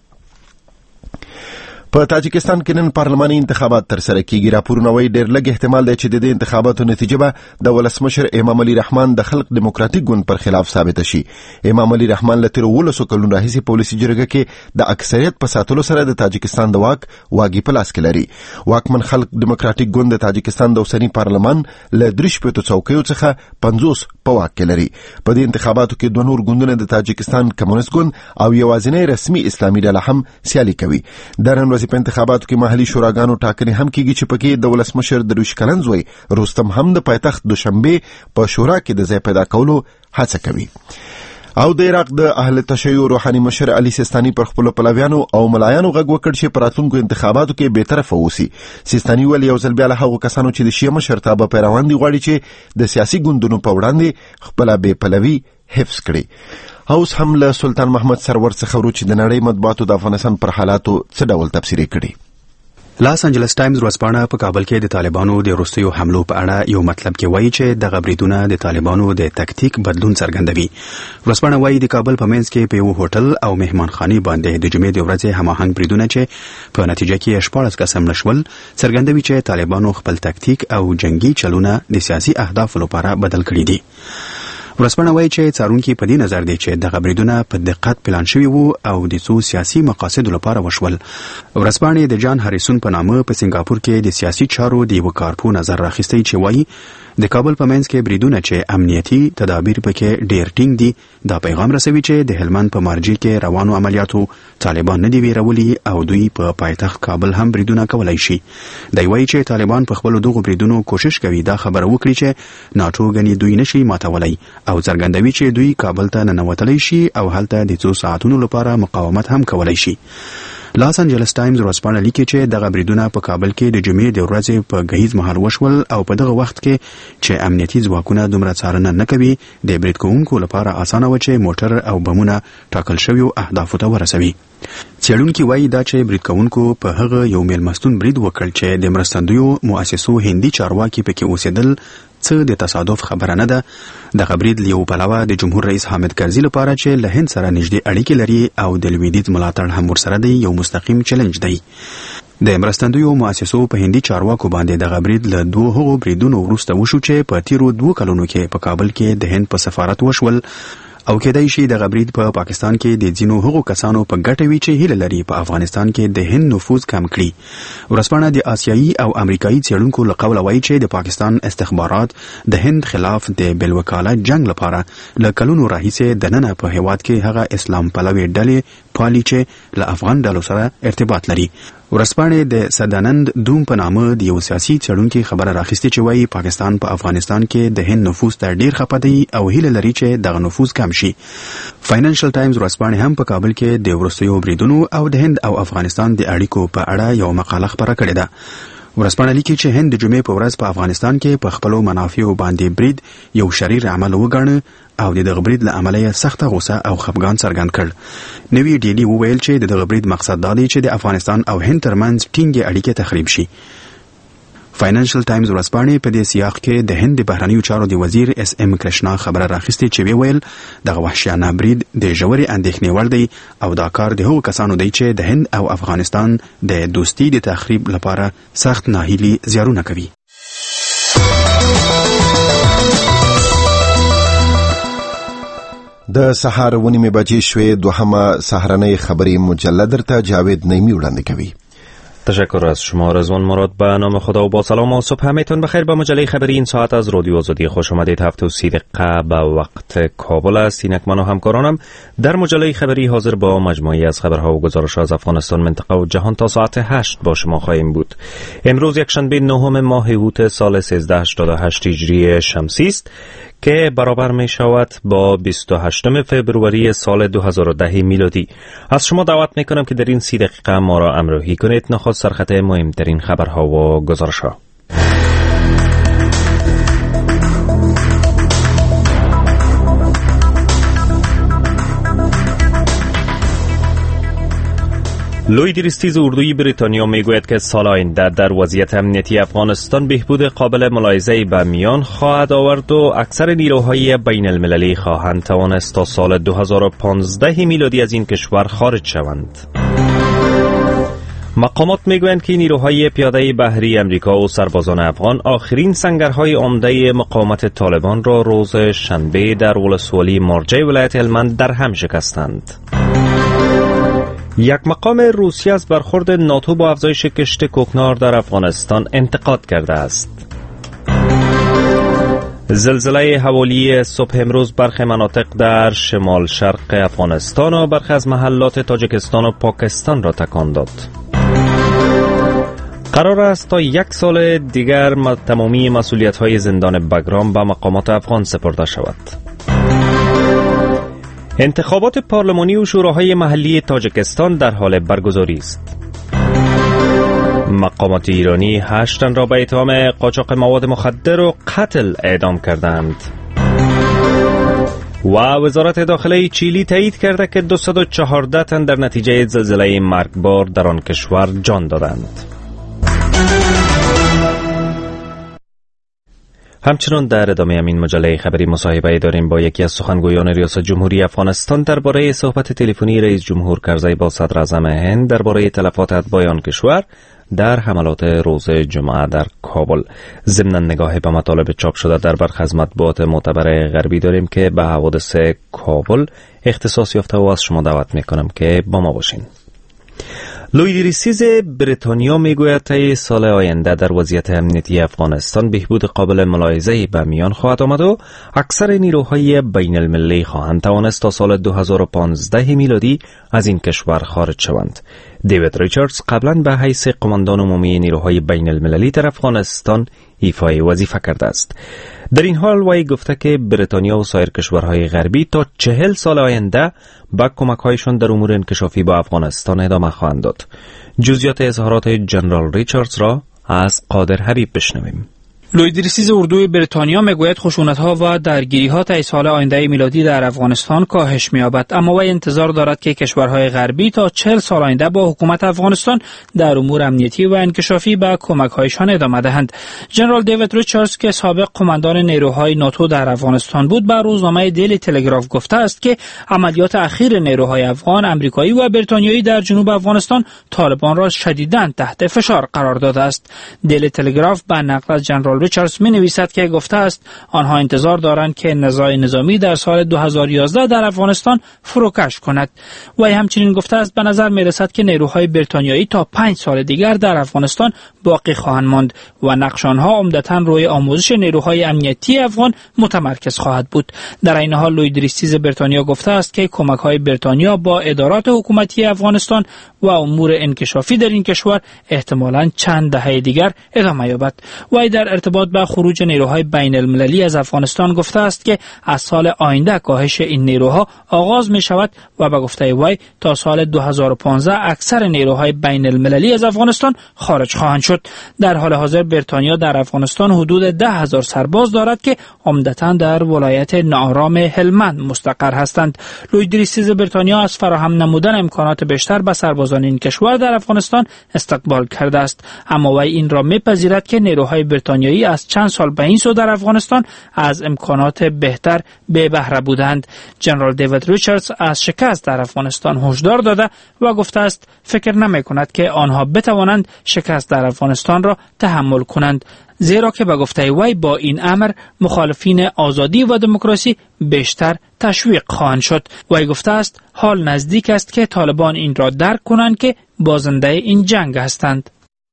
په تاجکستان کې نن پارلماني انتخابات ترسره کیږي. راپورونه وايي ډېر لږ احتمال دی چې د دې انتخاباتو نتیجه به د ولسمشر امام علي رحمان د خلق دیموکراتیک ګوند پر خلاف ثابت شي. امام علي رحمان له تیر 19 کلونو راهیسې په ولسي جرګه کې د اکثریت په ساتلو سره د تاجکستان د واګي په لاس کې لري. واکمن خلق دیموکراتیک ګوند د تاجکستان د اوسنی پارلمان له 3 څوکیو څخه 50 په واک کې لري. په دې انتخاباتو کې دوه نور ګوندونه د تاجکستان کمونیست ګوند او یوازینی رسمي اسلامي ډله هم سیالي کوي. د په انتخاباتو کې محلي شوراګانو ټاکنې هم کیږي چې پکې د ولسمشر د 20 کلن زوی رستم هم د پایتخت دوشنبه په شورا کې د ځای پیدا کولو هڅه کوي. او د عراق د اهل تشیع روحاني مشر علي سیستاني پر خپل پلویانو او ملایانو غږ وکړ چې په راتلونکو انتخاباتو کې به طرفه اوسي. سیستاني ویل یو ځل بیا له هغو کسانو چې د شیعه مشرتابه پیروان دي غواړي چې د سیاسي ګوندونو په وړاندې خپله بې پلوي حفظ کړي. اوس هم له سلطان محمد سرور څخه ورو چې د نړۍ مطبوعاتو د افغانستان پر حالاتو څه ډول تبصرې کړي. لاس انجلس ټایمز ورځپاڼه په کابل کې د طالبانو د وروستیو حملو په اړه یو مطلب کې وایي چې دغه بریدونه د طالبانو د تکتیک بدلون څرګندوي. ورځپاڼه وایي د کابل په منځ کې په یو هوټل او مهمانخانه باندې د جمعې د ورځې هماهنګ بریدونه چې په نتیجه کې 14 کسان نشول څرګندوي چې طالبانو خپل تکتیک او جنگي چلونه د سیاسي اهدافو لپاره بدل کړي دي. ورځپاڼه وایي چې څارونکي په دې نظر دي چې دغه بریدونه په دقت پلان شوي وو او د څو سیاسي مقاصدو لپاره وشول. ورځپاڼې د جان هریسون په نامه په سنگاپور کې د سیاسي چارو د یو کارپو نظر راخیستی چې وایي د کابل په منځ کې بریدونه چې امنیتي تدابیر پکې ډېر ټینګ دي دا پیغام رسوي چې د هلمند په مارجې کې روانو عملیاتو طالبان نه دي ویرولي او دوی په پایتخت کابل هم بریدونه کولای شي. دی وایي چې طالبان په خپل دغو بریدونو کوشش کوي دا خبره وکړي چې ناتو غني دوی نشي ماتولای او څرګندوي چې دوی کابل ته ننوتلی شي او هلته د څو ساعتونو لپاره مقاومت هم کولای شي. لاس انجلس ټایمز ورځپاڼه لیکي چې دغه بریدونه په کابل کې د جمعې د ورځې په غهیز مهال وشول او په دغه وخت کې چې امنیتي ځواکونه دومره څارنه نه کوي د برید کوونکو لپاره اسانه و چې موټر او بمونه ټاکل شویو اهدافو ته ورسوي. څېړونکي وایي دا چې برید کوونکو په هغه یو میلمستون برید وکړ چې د مرستندویو مؤسسو هندي چارواکي پکې اوسېدل څه د تصادف خبره نه ده. دغه برید له یو پلوه د جمهور رئیس حامد کرزي لپاره چې له هند سره نږدې اړیکې لري او د لویدیځ ملاتړ هم ورسره دی یو مستقیم چیلنج دی. د مرستندویو مؤسسو په هندي چارواکو باندې دغه برید له دوه هغو بریدونو وروسته وشو چې په تیرو 2 کلونو کې په کابل کې د هند په سفارت وشول او کېدای شي دغه برید په پاکستان کې د ځینو هغو کسانو په ګټه وي چې هیله لري په افغانستان کې د هند نفوذ کم کړي. ورځپاڼه د آسیایي او امریکایي څېړونکو له قوله وایي چې د پاکستان استخبارات د هند خلاف د بلوکاله جنگ لپاره له کلونو راهیسې دننه په هیواد کې هغه اسلام پلوي ډلې پالي چې له افغان ډلو سره ارتباط لري. ورځپاڼې د سدانند دوم په نامه د یو سیاسي څېړونکي خبره راخیستې چې وایي پاکستان په افغانستان کې د هند نفوذ ته ډیر خپه دی او هیله لري چې دغه نفوذ کم شي. فاینانشل ټایمز ورځپاڼې هم په کابل کې د وروستیو بریدونو او د هند او افغانستان د اړیکو په اړه یو مقاله خپره کړې ده. ورځپاڼه لیکي چې هند د جمعې په ورځ په افغانستان کې په خپلو منافعو باندې برید یو شریر عمل وګڼه او د دغه برید له امله یې سخته غوسه او خفګان څرګند کړ. نوی ډیلی وویل چې د دغه برید مقصد دا دی چې د افغانستان او هند ترمنځ ټینګې اړیکې تخریب شي. فاینانشل ټایمز ورځپاڼې په دې سیاق کې د هند د بهرنیو چارو د وزیر اس ام کرشنا خبره راخیستې چې ویل دغه وحشیانه برید د ژورې اندېښنې وړ دی او دا کار د هغو کسانو دی چې د هند او افغانستان د دوستي د تخریب لپاره سخت ناهیلي زیارونه کوي. د سهار 9 بجې شوې دوهمه سهارنۍ خبری مجله درته جاوید نیمی وړاندې کوي. تشکر از شما رضوان مراد. به نام خدا و با سلام و صبح همتون بخیر. به مجله خبری این ساعت از رادیو آزادی خوش آمدید. 7:30 به وقت کابل است. اینک من و همکارانم در مجله خبری حاضر با مجموعی از خبرها و گزارش‌ها از افغانستان، منطقه و جهان تا ساعت 8 با شما خواهیم بود. امروز یکشنبه 9 ماه اوت سال 1388 هجری شمسی است که برابر می شود با 28 فوریه سال 2010 میلادی. از شما دعوت می کنم که در این 30 دقیقه ما را همراهی کنید. نخست سرخط مهمترین خبرها و گزارش‌ها. لوید ریستیز اردوی بریتانیا میگوید که سال آینده در وضعیت امنیتی افغانستان بهبود قابل ملاحظه‌ای به میان خواهد آورد و اکثر نیروهای بین المللی خواهند توانست تا سال 2015 میلادی از این کشور خارج شوند. مقامات میگویند که نیروهای پیاده بحری امریکا و سربازان افغان آخرین سنگرهای عمده مقاومت طالبان را روز شنبه در ولسوالی مارجه ولایت هلمند در هم شکستند. یک مقام روسیه از برخورد ناتو با افزایش کشت کوکنار در افغانستان انتقاد کرده است. زلزله حوالی صبح امروز برخی مناطق در شمال شرق افغانستان و برخی از محلات تاجیکستان و پاکستان را تکان داد. قرار است تا 1 سال دیگر تمامی مسئولیت‌های زندان بگرام به مقامات افغان سپرده شود. انتخابات پارلمانی و شوراهای محلی تاجیکستان در حال برگزاری است. مقامات ایرانی 8 تن را به اتهام قاچاق مواد مخدر و قتل اعدام کردند. و وزارت داخله چیلی تایید کرده که 214 تن در نتیجه زلزله مرگبار در آن کشور جان دادند. همچنان در ادامه همین مجله خبری مصاحبه داریم با یکی از سخنگویان ریاست جمهوری افغانستان درباره صحبت تلفنی رئیس جمهور کرزی با صدر اعظم هند درباره تلفات اتباع آن کشور در حملات روز جمعه در کابل. ضمن نگاه به مطالب چاپ شده در برخی از مطبوعات معتبر غربی داریم که به حوادث کابل اختصاص یافته و از شما دعوت میکنم که با ما باشین. لوید ریستیز بریتانیا میگوید طی سال آینده در وضعیت امنیتی افغانستان بهبود قابل ملاحظه‌ای به میان خواهد آمد و اکثر نیروهای بین المللی خواهند توانست تا سال 2015 میلادی از این کشور خارج شوند. دیوید ریچاردز قبلا به حیث قماندان عمومی نیروهای بین المللی در افغانستان ایفای وظیفه کرده است. در این حال وی گفته که بریتانیا و سایر کشورهای غربی تا 40 سال آینده با کمک‌هایشان در امور انکشافی با افغانستان ادامه خواهند داد. جزئیات اظهارات جنرال ریچاردز را از قادر حبیب بشنویم. لوید ریستیز اردوی بریتانیا میگوید خشونت‌ها و درگیری‌ها تا سال آینده میلادی در افغانستان کاهش می‌یابد، اما وی انتظار دارد که کشورهای غربی تا 40 سال آینده با حکومت افغانستان در امور امنیتی و انکشافی به کمک‌هایشان ادامه دهند. جنرال دیوید ریچاردز که سابق قماندان نیروهای ناتو در افغانستان بود، به روزنامه دیلی تلگراف گفته است که عملیات اخیر نیروهای افغان، آمریکایی و بریتانیایی در جنوب افغانستان طالبان را شدیداً تحت فشار قرار داده است. دیلی تلگراف به نقل از جنرال ریچاردز می نویسد که گفته است آنها انتظار دارند که نزاع نظامی در سال 2011 در افغانستان فروکش کند. و همچنین گفته است به نظر می رسد که نیروهای بریتانیایی تا 5 سال دیگر در افغانستان باقی خواهند ماند و نقش آنها عمدتاً روی آموزش نیروهای امنیتی افغان متمرکز خواهد بود. در این حال لوید ریستیز بریتانیا گفته است که کمک‌های بریتانیا با ادارات حکومتی افغانستان و امور انکشافی در این کشور احتمالاً چند دهه دیگر ادامه یابد. و در ارتباط با خروج نیروهای بین المللی از افغانستان گفته است که از سال آینده کاهش این نیروها آغاز می شود و به گفته وی تا سال 2015 اکثر نیروهای بین المللی از افغانستان خارج خواهند شد. در حال حاضر بریتانیا در افغانستان حدود 10,000 سرباز دارد که عمدتاً در ولایت ناآرام هلمند مستقر هستند. لوید ریستیز بریتانیا از فراهم نمودن امکانات بیشتر به سربازان این کشور در افغانستان استقبال کرده است، اما وی این را میپذیرد که نیروهای بریتانیایی مللی از چند سال به این سو در افغانستان از امکانات بهتر به بهره بودند. جنرال دیوید ریچاردز از شکست در افغانستان هشدار داده و گفته است فکر نمی‌کند که آنها بتوانند شکست در افغانستان را تحمل کنند، زیرا که به گفته وی با این امر مخالفین آزادی و دموکراسی بیشتر تشویق خواهند شد. وی گفته است حال نزدیک است که طالبان این را درک کنند که بازنده این جنگ هستند.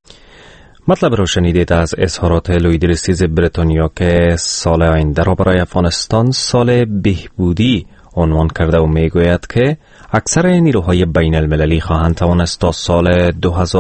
مطلب را شنیدید از اظهارات لویدرسیز بریتانیا که سال آینده را برای افغانستان سال بهبودی عنوان کرده و میگوید که اکثر نیروهای بین المللی خواهند توانست تا سال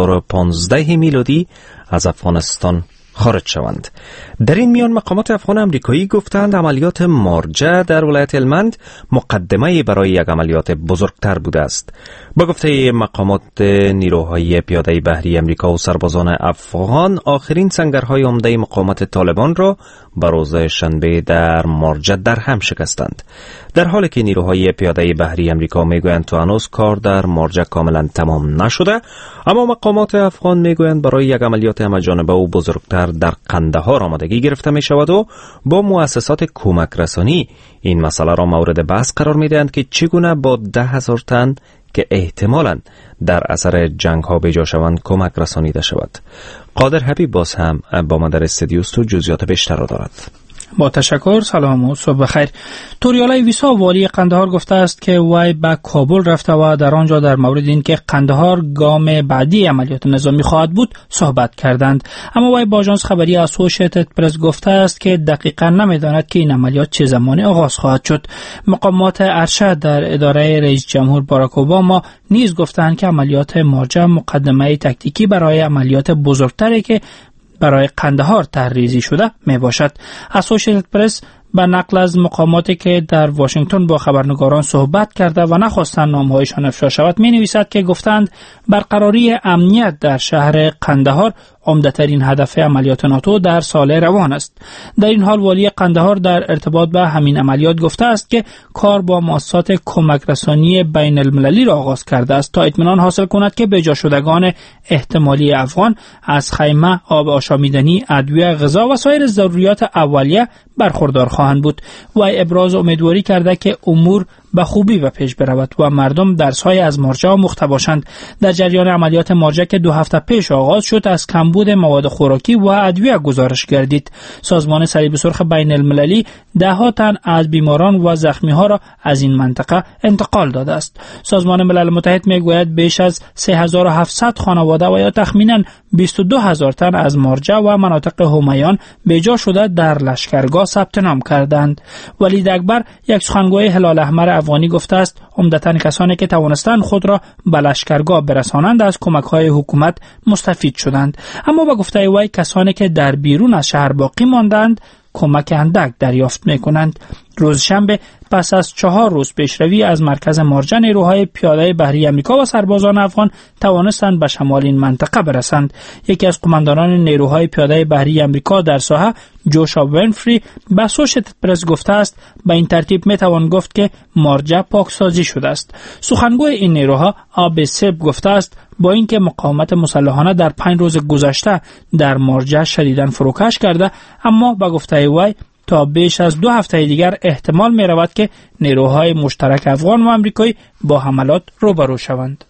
2015 میلادی از افغانستان خارج شوند. در این میان مقامات افغان امریکایی گفتند عملیات مارجه در ولایت هلمند مقدمه برای یک عملیات بزرگتر بوده است. با گفته مقامات نیروهای پیاده بحری امریکا و سربازان افغان آخرین سنگرهای عمده مقاومت طالبان را به روز شنبه در مارجه در هم شکستند. در حالی که نیروهای پیاده بحری امریکا میگویند تا هنوز کار در مارجه کاملا تمام نشده، اما مقامات افغان میگویند برای یک عملیات همه‌جانبه و بزرگتر در قندهار آمادگی گرفته می شود و با مؤسسات کمک رسانی این مسئله را مورد بحث قرار می دهند که چگونه با 10,000 تن که احتمالاً در اثر جنگ ها به جا شوند کمک رسانیده شود. قادر حبیب باز هم با ما در استودیو است و جزئیات بیشتر را دارد. با تشکر، سلام و صبح بخیر. توریالای ویسا والی قندهار گفته است که وی به کابل رفته و در آنجا در مورد اینکه قندهار گام بعدی عملیات نظامی خواهد بود صحبت کردند، اما وی با آژانس خبری اسوسییتد پرس گفته است که دقیقاً نمی‌داند که این عملیات چه زمانی آغاز خواهد شد. مقامات ارشد در اداره رئیس جمهور باراک اوباما نیز گفتند که عملیات مارجه مقدمه تکتیکی برای عملیات بزرگتری که برای قندهار طرح‌ریزی شده می باشد. اسوسییتد پرس به نقل از مقاماتی که در واشنگتن با خبرنگاران صحبت کرده و نخواستند نامهایشان افشا شود می نویسد که گفتند برقراری امنیت در شهر قندهار عمده‌ترین هدف عملیات ناتو در سال روان است. در این حال والی قندهار در ارتباط به همین عملیات گفته است که کار با مؤسسات کمک رسانی بین المللی را آغاز کرده است تا اطمینان حاصل کند که به جا شدگان احتمالی افغان از خیمه، آب آشامیدنی، ادویه، غذا و سایر ضروریات اولیه برخوردار خواهند بود. و ابراز امیدواری کرده که امور به خوبی به پیش برود و مردم درس‌های از مارجه آموخته باشند. در جریان عملیات مارجه که 2 هفته پیش آغاز شد از کمبود مواد خوراکی و ادویه گزارش گردید. سازمان صلیب سرخ بین المللی 10 تن از بیماران و زخمی‌ها را از این منطقه انتقال داده است. سازمان ملل متحد میگوید بیش از 3700 خانواده و یا تخمیناً 22000 تن از مارجه و مناطق همیان به جا شده در لشکرگاه ثبت نام کردند. ولید اکبر، یک سخنگوی هلال احمر افغانی، گفته است عمدتاً کسانی که توانستند خود را به لشکرگاه برسانند از کمک‌های حکومت مستفید شدند، اما با گفته وی کسانی که در بیرون از شهر باقی ماندند کمک اندک دریافت می‌کنند. روز شنبه پس از 4 روز پیشروی از مرکز مارجه نیروهای پیاده بحری امریکا و سربازان افغان توانستند به شمال این منطقه برسند. یکی از قماندانان نیروهای پیاده بحری امریکا در ساحه، جوشا ونفری، به اسوسییتد پرس گفته است به این ترتیب میتوان گفت که مارجه پاکسازی شده است. سخنگوی این نیروها آب سب گفته است با اینکه مقاومت مسلحانه در 5 روز گذشته در مارجه شدیداً فروکش کرده، اما با گفته وی تا بیش از 2 هفته دیگر احتمال می رود که نیروهای مشترک افغان و امریکایی با حملات روبرو شوند.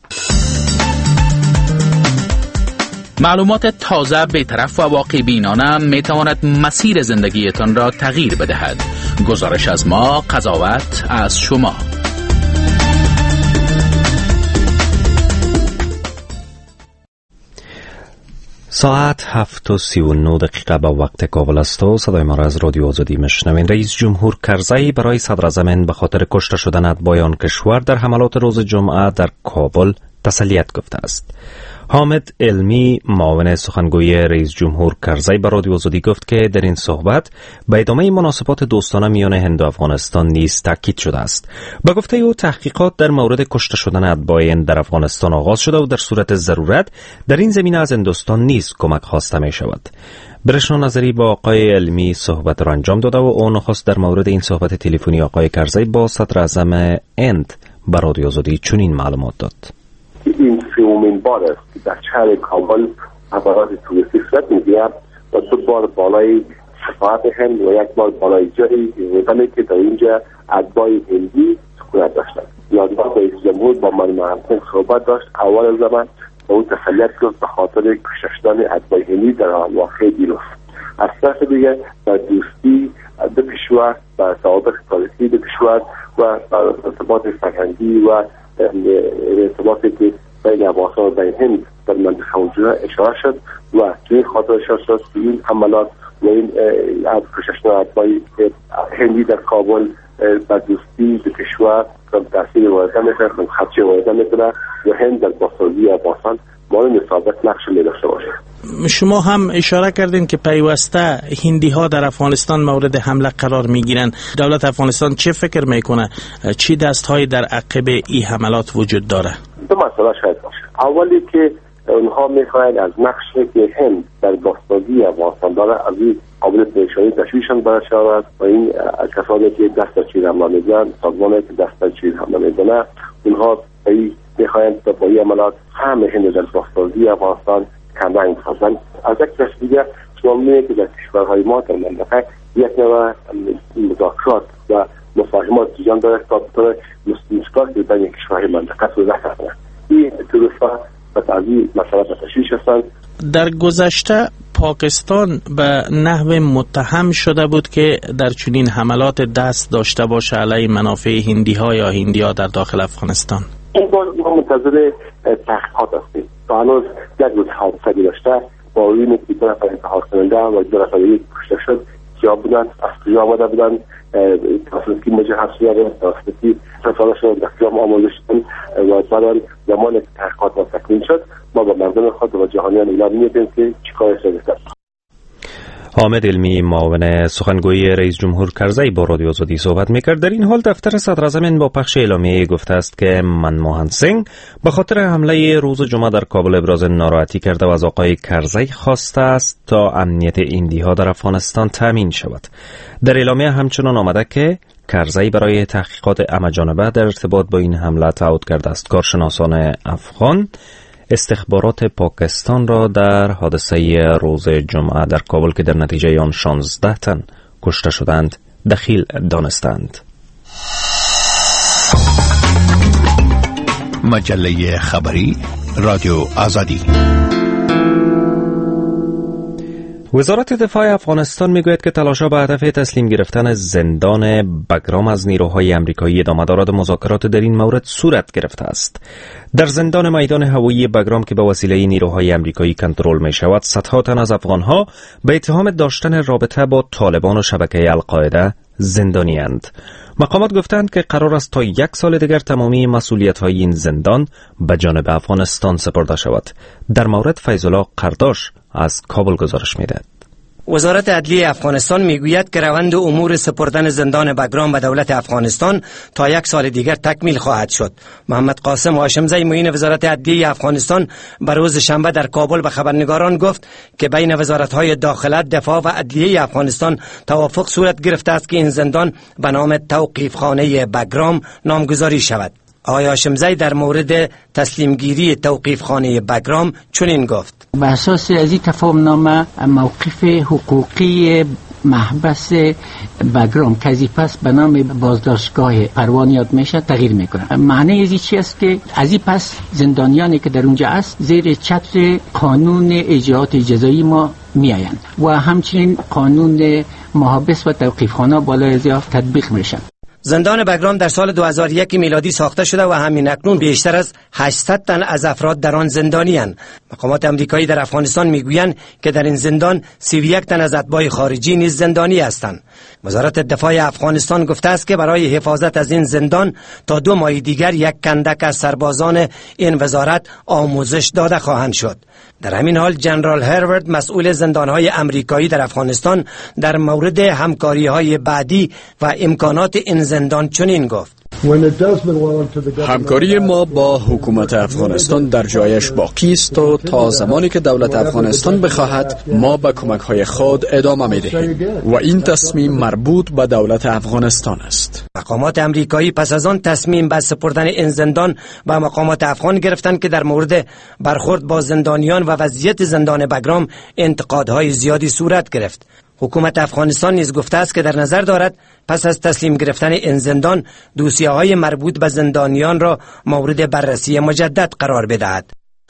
معلومات تازه، بی‌طرف و واقع بینانه می تواند مسیر زندگیتان را تغییر بدهد. گزارش از ما، قضاوت از شما. ساعت 7:39 به وقت کابل است و صدای ما را از رادیو آزادی میشنوید. رئیس جمهور کرزی برای صدراعظم هند به خاطر کشته شدن اتباعان کشور در حملات روز جمعه در کابل تسلیت گفته است. حامد علمی، معاون سخنگوی رئیس جمهور کرزی، به رادیو آزادی گفت که در این صحبت به ادامه مناسبات دوستانه میان هند و افغانستان نیز تاکید شده است. به گفته او تحقیقات در مورد کشته شدن اتباع هند در افغانستان آغاز شده و در صورت ضرورت در این زمینه از هندوستان نیز کمک خواسته می شود. برشنا نظری با آقای علمی صحبت را انجام داده و او نخست در مورد این صحبت تلفنی آقای کرزی با صدراعظم هند به رادیو آزادی چنین معلومات داد. این سومین بار است که در شهر کابل عبارات توریستی صورت می‌گیرد و 2 بار بالای سفارت هند و 1 بار بالای جای وطنی که در اینجا اتباع هندی سکونت داشتند. یادگار رئیس جمهور با منموهن سینگ صحبت داشت. اول زمان با اون تسلیت کرد به خاطر کشته شدن اتباع هندی در واقع دیروز. از طرف دیگه در دوستی دو کشور و توافق تاریخی دو کشور و ارتباط فرهنگی و ارتباطی که بین افغانستان و بین هند در منطقه وجود اشاره شد و توی خاطر اشاره شد که این حملات و این کشته شدن اتباع هندی در کابل با دوستی دو کشور تاثیر وارد میکنه، خدشه وارد میکنه و هند در بازسازی افغانستان مانند سابق نقش داشته باشه. شما هم اشاره کردین که پیوسته هندی ها در افغانستان مورد حمله قرار میگیرن. دولت افغانستان چه فکر میکنه؟ چی دستهایی در عقب این حملات وجود داره؟ 2 مسئله شاید باشه. اولی که اونها میخواهند از نقشی که هند در بازسازی افغانستان داره از این قابلیت نشانی تشویشان برشود و این کسانی که دست در چیر حمله میزنند، سازمانی که دست در چیر حمله میزنند، اونها میخواهند با این عملات همه هند در بازسازی افغانستان کمرنگ سازند. از یک طرف دیگه شما می‌بینید که در کشورهای ما در منطقه یک نوع مذاکرات و مفاهمات جریان داره تا بطور مشکلاتی بین کشورهای منطقه صورت کنه. این طرف‌ها از این مسئله تشویش هستند. در گذشته پاکستان به نحو متهم شده بود که در چنین حملات دست داشته باشه علیه منافع هندی ها یا هندی ها در داخل افغانستان. این بار ما منتظر تحقیقات هستیم. تا هنوز یک روز حادثه داشته با این که 2 نفر انتحار کننده و 2 نفر کشته شد کیا بودند، از کجا آمده بودند، توسط کی مجهز شده، توسط کی رسانه‌شان در کجا آموزش شدند و بعد زمان تحقیقات تکمیل شد ما با مردم خود و جهانیان اعلام می‌کنیم که چیکار شده است. حامد علمی معاون سخنگوی رئیس جمهور کرزی با رادیو آزادی صحبت میکرد. در این حال دفتر صدراعظم با پخش اعلامیه گفته است که منموهن سینگ به خاطر حمله روز جمعه در کابل ابراز ناراحتی کرده و از آقای کرزی خواسته است تا امنیت هندی ها در افغانستان تامین شود. در اعلامیه همچنان آمده که کرزی برای تحقیقات همه‌جانبه در ارتباط با این حمله تعهد کرده است. کارشناسان افغان استخبارات پاکستان را در حادثه روز جمعه در کابل که در نتیجه آن 16 تن کشته شدند دخیل دانستند. مجله خبری رادیو آزادی. وزارت دفاع افغانستان میگوید که تلاش‌ها به هدف تسلیم گرفتن زندان بگرام از نیروهای آمریکایی ادامه دارد و مذاکرات در این مورد صورت گرفته است. در زندان میدان هوایی بگرام که به وسیله نیروهای آمریکایی کنترل می شود، صدها تن از افغانها به اتهام داشتن رابطه با طالبان و شبکه القاعده زندانی اند. مقامات گفتند که قرار است تا 1 سال دیگر تمامی مسئولیت‌های این زندان به جانب افغانستان سپرده شود. در مورد فیض‌الله قرداش از کابل گزارش می‌دهد. وزارت عدلیه افغانستان میگوید که روند امور سپردن زندان بگرام به دولت افغانستان تا 1 سال دیگر تکمیل خواهد شد. محمد قاسم هاشمزی معین وزارت عدلیه افغانستان به روز شنبه در کابل به خبرنگاران گفت که بین وزارت‌های داخله، دفاع و عدلیه افغانستان توافق صورت گرفته است که این زندان به نام توقیفخانه بگرام نامگذاری شود. آقای هاشمزی در مورد تسلیمگیری توقیفخانه بگرام چنین گفت: بر اساس از این تفاهمنامه موقف حقوقی محبس بگرام که از پس به نام بازداشتگاه پروان یاد میشه تغییر میکنه. معنی از این چی است که از این پس زندانیانی که در اونجا است زیر چتر قانون اجراءات جزایی ما میآیند و همچنین قانون محابس و توقیفخانه بالای از تطبیق میشن. زندان بگرام در سال 2001 میلادی ساخته شده و همین اکنون بیشتر از 800 تن از افراد در آن زندانی اند. مقامات آمریکایی در افغانستان میگویند که در این زندان 31 تن از اتباع خارجی نیز زندانی هستند. وزارت دفاع افغانستان گفته است که برای حفاظت از این زندان تا 2 ماه دیگر 1 کندک از سربازان این وزارت آموزش داده خواهند شد. در همین حال جنرال هروارد مسئول زندانهای آمریکایی در افغانستان در مورد همکاری‌های بعدی و امکانات این زندان چنین گفت: همکاری ما با حکومت افغانستان در جایش باقی است و تا زمانی که دولت افغانستان بخواهد ما به کمک‌های خود ادامه می‌دهیم و این تصمیم مربوط به دولت افغانستان است. مقامات امریکایی پس از آن تصمیم به سپردن این زندان به مقامات افغان گرفتند که در مورد برخورد با زندانیان و وضعیت زندان بگرام انتقادهای زیادی صورت گرفت. حکومت افغانستان نیز گفته است که در نظر دارد پس از تسلیم گرفتن این زندان دوسیه‌های مربوط به زندانیان را مورد بررسی مجدد قرار بدهد.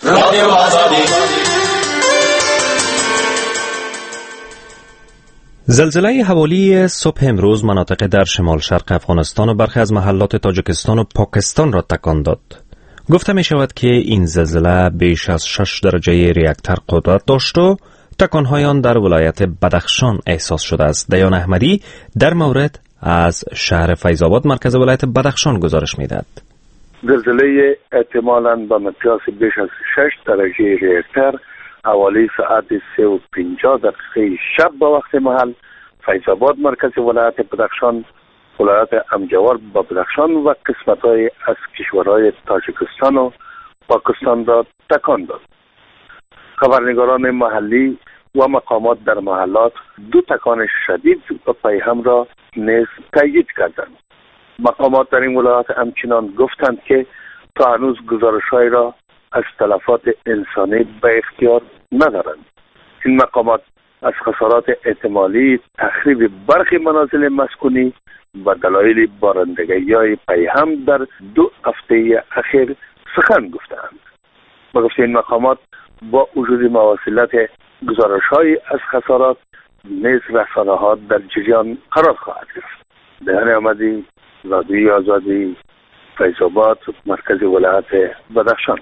زلزله حوالی صبح امروز مناطق در شمال شرق افغانستان و برخی از محلات تاجیکستان و پاکستان را تکان داد. گفته می شود که این زلزله بیش از 6 درجه ریاکتر قدرت داشت و تکان‌های آن در ولایت بدخشان احساس شده است. دیان احمدی در مورد از شهر فیض‌آباد مرکز ولایت بدخشان گزارش می‌دهد. زلزله احتمالاً با مقیاس بیش از 6 درجه ریاکتر حوالی ساعت 3:50 دقیقه شب به وقت محل فیض‌آباد مرکز ولایت بدخشان، ولایت امجوار با بدخشان و قسمت‌های از کشورهای تاجیکستان و پاکستان را تکان داد. خبرنگاران محلی و مقامات در محلات دو تکان شدید و پیهم را نیز تایید کردند. مقامات در این ولایات همچنان گفتند که تا هنوز گزارش‌هایی را از تلفات انسانی به اختیار ندارند. این مقامات از خسارات احتمالی تخریب برخی منازل مسکونی و دلایل بارندگی‌های پیهم در 2 هفته اخیر سخن گفتند. با گفته این مقامات با وجود مواصلت گزارش‌های از خسارات نیز رسانه‌ها در جریان قرار خواهد گرفت. دیان احمدی، رادیوی آزادی، فیض‌آباد، مرکز ولایت بدخشان.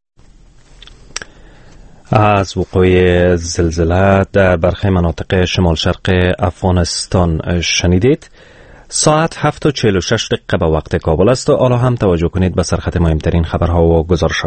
از وقوع زلزله در برخی مناطق شمال شرق افغانستان شنیدید. ساعت 7:46 به وقت کابل است و حالا هم توجه کنید به سرخط مهمترین خبرها و گزارش‌ها.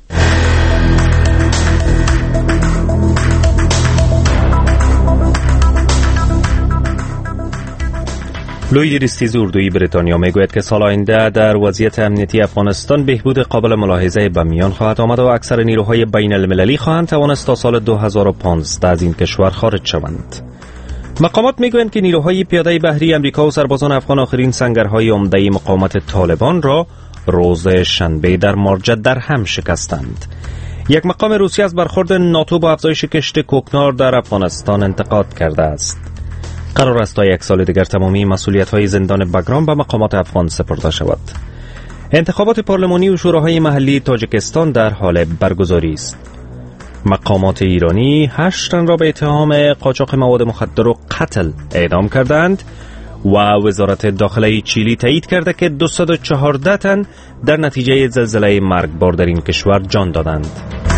لوی ریستیز اردویی بریتانیا میگوید که سال آینده در وضعیت امنیتی افغانستان بهبود قابل ملاحظه به میان خواهد آمد و اکثر نیروهای بین المللی خواهند توانست تا سال 2015 از این کشور خارج شوند. مقامات میگویند که نیروهای پیاده بحری امریکا و سربازان افغان آخرین سنگرهای عمده مقاومت طالبان را روز شنبه در مارجه در هم شکستند. یک مقام روسی از برخورد ناتو با افزایش کشت کوکنار در افغانستان انتقاد کرده است. قرار است تا 1 سال دیگر تمامی مسئولیت‌های زندان بگرام به مقامات افغان سپرده شود. انتخابات پارلمانی و شوراهای محلی تاجیکستان در حال برگزاری است. مقامات ایرانی 8 تن را به اتهام قاچاق مواد مخدر و قتل اعدام کردند و وزارت داخله چیلی تایید کرده که 214 تن در نتیجه زلزله مرگبار در این کشور جان دادند.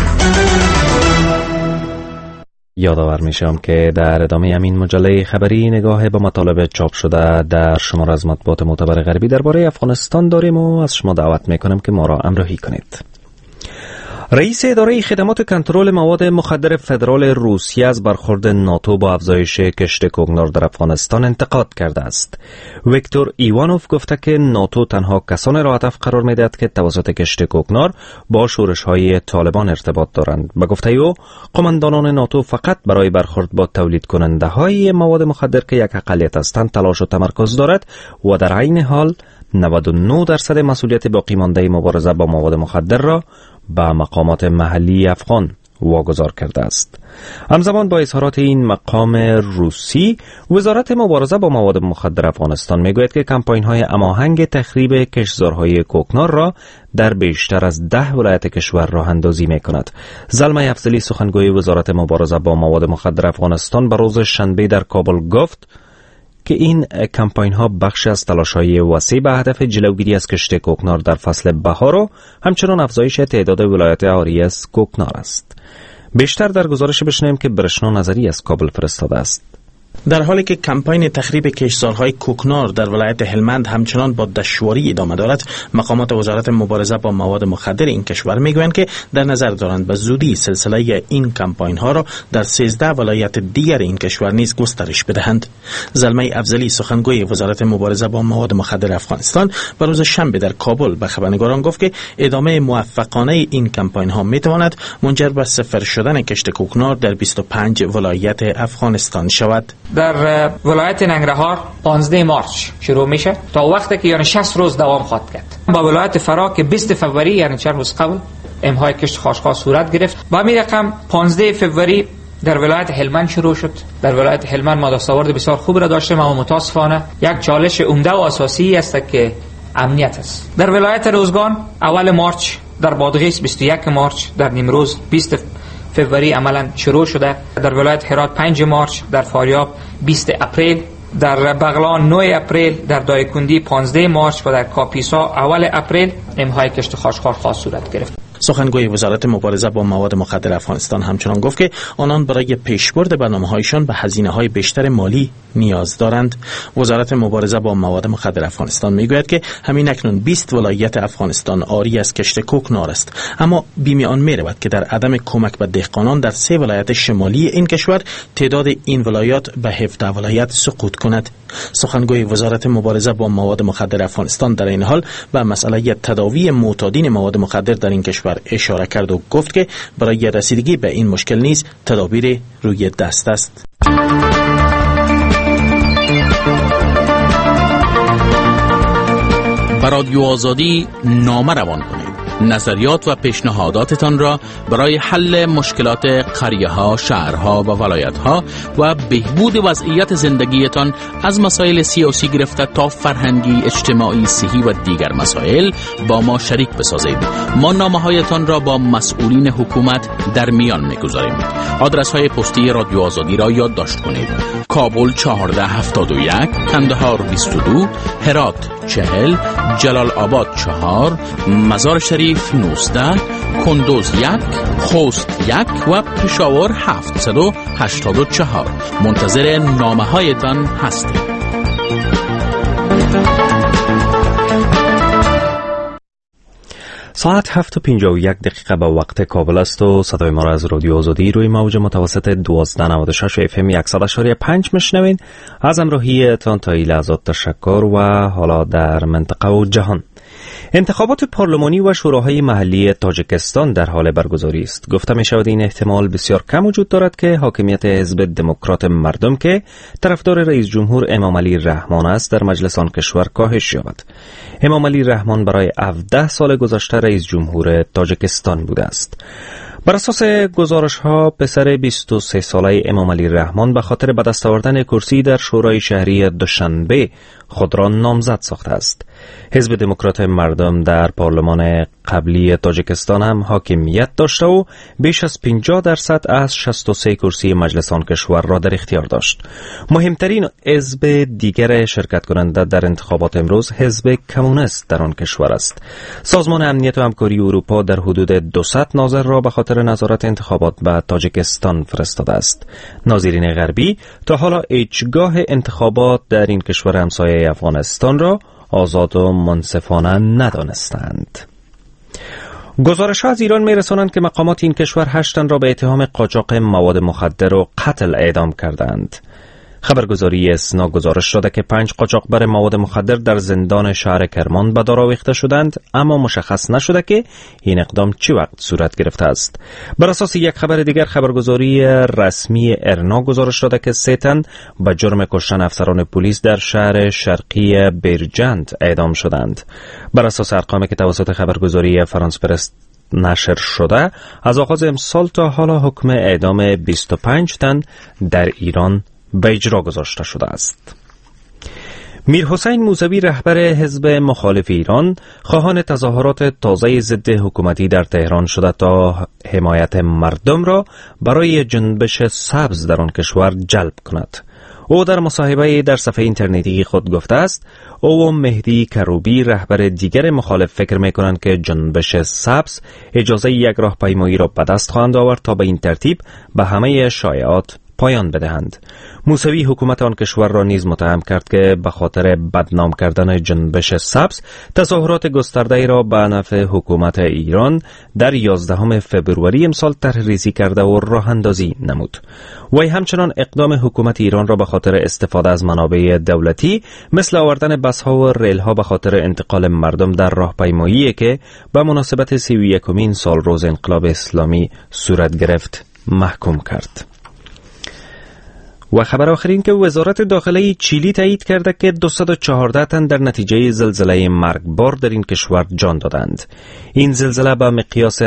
یادآور میشم که در ادامه همین مجله خبری نگاه به مطالب چاپ شده در شماره از مطبوعات معتبر غربی درباره افغانستان داریم و از شما دعوت میکنم که ما را همراهی کنید. رئیس اداره خدمات کنترل مواد مخدر فدرال روسیه از برخورد ناتو با افزایش کشت کوکنار در افغانستان انتقاد کرده است. ویکتور ایوانوف گفته که ناتو تنها کسانی را هدف قرار می‌دهد که توسط کشت کوکنار با شورش‌های طالبان ارتباط دارند. به گفته او، قماندانان ناتو فقط برای برخورد با تولید کننده‌های مواد مخدر که یک اقلیت هستند تلاش و تمرکز دارد و در عین حال 99% مسئولیت باقی مانده مبارزه با مواد مخدر را به مقامات محلی افغان واگذار کرده است. همزمان با اظهارات این مقام روسی، وزارت مبارزه با مواد مخدر افغانستان میگوید که کمپاین‌های هماهنگ تخریب کشتزارهای کوکنار را در بیشتر از 10 ولایت کشور راه اندازی می‌کند. زلمه افضلی سخنگوی وزارت مبارزه با مواد مخدر افغانستان به روز شنبه در کابل گفت که این کمپاین ها بخش از تلاش‌های وسیع به هدف جلوگیری از کشت کوکنار در فصل بهار و همچنان افزایش تعداد ولایات عاری از کوکنار است. بیشتر در گزارش بشنویم که برشنا نظری از کابل فرستاده است. در حالی که کمپاین تخریب کشتزارهای کوکنار در ولایت هلمند همچنان با دشواری ادامه دارد، مقامات وزارت مبارزه با مواد مخدر این کشور میگویند که در نظر دارند به زودی سلسله این کمپاین ها را در 13 ولایت دیگر این کشور نیز گسترش بدهند. زلمه افضلی سخنگوی وزارت مبارزه با مواد مخدر افغانستان به روز شنبه در کابل به خبرنگاران گفت که ادامه موفقانه این کمپاین ها میتواند منجر به صفر شدن کشت کوکنار در 25 ولایت افغانستان شود. در ولایت ننگرهار 15 مارچ شروع میشه تا وقتی که یعنی 60 روز دوام خواهد کرد. با ولایت فرا که 20 فوریه یعنی چند روز قبل امهای کشت خاشقا صورت گرفت. با همین رقم 15 فوریه در ولایت هلمند شروع شد. در ولایت هلمند ما دستاورد بسیار خوب را داشتیم، اما متاسفانه یک چالش عمده و اساسی است که امنیت است. در ولایت روزگان اول مارچ، در بادغیس 21 مارچ، در نیمروز 20 فوریه عملا شروع شده. در ولایت هرات 5 مارچ، در فاریاب 20 اپریل، در بغلان 9 اپریل، در دایکندی 15 مارچ و در کاپیسا اول اپریل امهای کشت خاشقار خاص صورت گرفت. سخنگوی وزارت مبارزه با مواد مخدر افغانستان همچنان گفت که آنان برای پیشبرد برنامه‌هایشان به هزینه‌های بیشتر مالی نیاز دارند. وزارت مبارزه با مواد مخدر افغانستان میگوید که همین اکنون 20 ولایت افغانستان عاری از کشت کوکنار است، اما بیمی آن می‌رود که در عدم کمک به دهقانان در 3 ولایت شمالی این کشور تعداد این ولایات به 17 ولایت سقوط کند. سخنگوی وزارت مبارزه با مواد مخدر افغانستان در این حال به مسئله تداوی معتادین مواد مخدر در این کشور اشاره کرد و گفت که برای رسیدگی به این مشکل نیز تدابیر روی دست است. به رادیو آزادی نامه روان کنید. نظریات و پیشنهاداتتان را برای حل مشکلات قریه‌ها، شهرها و ولایت‌ها و بهبود وضعیت زندگیتان از مسائل سیاسی گرفته تا فرهنگی، اجتماعی، صحی و دیگر مسائل با ما شریک بسازید. ما نامه‌هایتان را با مسئولین حکومت در میان می‌گذاریم. آدرس‌های پستی رادیو آزادی را یادداشت کنید: کابل 1471، کندهار 22، هرات 40، جلال آباد 4، مزار شریف 19، کندوز 1، خوست 1 و پشاور 784. منتظر نامه هایتان هستیم. ساعت 7:51 به وقت کابل است و صدای ما را از رادیو آزادی روی موج متوسط 1296 FM 100.5 میشنوین. از همراهیتان تا این لحظات تشکر و حالا در منطقه و جهان. انتخابات پارلمانی و شوراهای محلی تاجیکستان در حال برگزاری است. گفته می شود این احتمال بسیار کم وجود دارد که حاکمیت حزب دموکرات مردم که طرفدار رئیس جمهور امام علی رحمان است در مجلس آن کشور کاهش یابد. امام علی رحمان برای 17 سال گذشته رئیس جمهور تاجیکستان بوده است. بر اساس گزارش ها پسر 23 ساله امام علی رحمان به خاطر به دست آوردن کرسی در شورای شهری دوشنبه خود را نامزد ساخته است. حزب دموکرات مردم در پارلمان قبلی تاجیکستان هم حاکمیت داشته و بیش از 50% از 63 کرسی مجلس آن کشور را در اختیار داشت. مهمترین حزب دیگر شرکت کننده در انتخابات امروز حزب کمونیست در آن کشور است. سازمان امنیت و همکاری اروپا در حدود 200 ناظر را به خاطر نظارت انتخابات به تاجیکستان فرستاده است. ناظرین غربی تا حالا هیچگاه انتخابات در این کشور همسایه افغانستان را آزاد و منصفانه ندانستند. گزارش ها از ایران می رسانند که مقامات این کشور 8 تن را به اتهام قاچاق مواد مخدر و قتل اعدام کردند. خبرگزاری اسنا گزارش داده که 5 قاچاقبر مواد مخدر در زندان شهر کرمان به دار آویخته شدند، اما مشخص نشده که این اقدام چه وقت صورت گرفته است. بر اساس یک خبر دیگر، خبرگزاری رسمی ارنا گزارش داده که 3 تن به جرم کشتن افسران پلیس در شهر شرقی بیرجند اعدام شدند. بر اساس ارقامی که توسط خبرگزاری فرانس پرس نشر شده، از آغاز امسال تا حالا حکم اعدام 25 تن در ایران به اجرا گذاشته شده است. میرحسین موسوی رهبر حزب مخالف ایران خواهان تظاهرات تازه ضد حکومتی در تهران شده تا حمایت مردم را برای جنبش سبز در آن کشور جلب کند. او در مصاحبه در صفحه اینترنتی خود گفته است او و مهدی کروبی رهبر دیگر مخالف فکر می‌کنند که جنبش سبز اجازه یک راهپیمایی را به دست خواهند آورد تا به این ترتیب به همه شایعات پایان بدهند. موسوی حکومت آن کشور را نیز متهم کرد که به خاطر بدنام کردن جنبش سبز تظاهرات گسترده را به نفع حکومت ایران در 11 فبروری امسال طرح‌ریزی کرده و راه اندازی نمود. وی همچنان اقدام حکومت ایران را به خاطر استفاده از منابع دولتی مثل آوردن بس‌ها و ریل‌ها به خاطر انتقال مردم در راهپیمایی که به مناسبت 31مین سالروز انقلاب اسلامی صورت گرفت محکوم کرد. و خبر آخر این که وزارت داخله چیلی تایید کرده که 214 تن در نتیجه زلزله مرگبار در این کشور جان دادند. این زلزله با مقیاس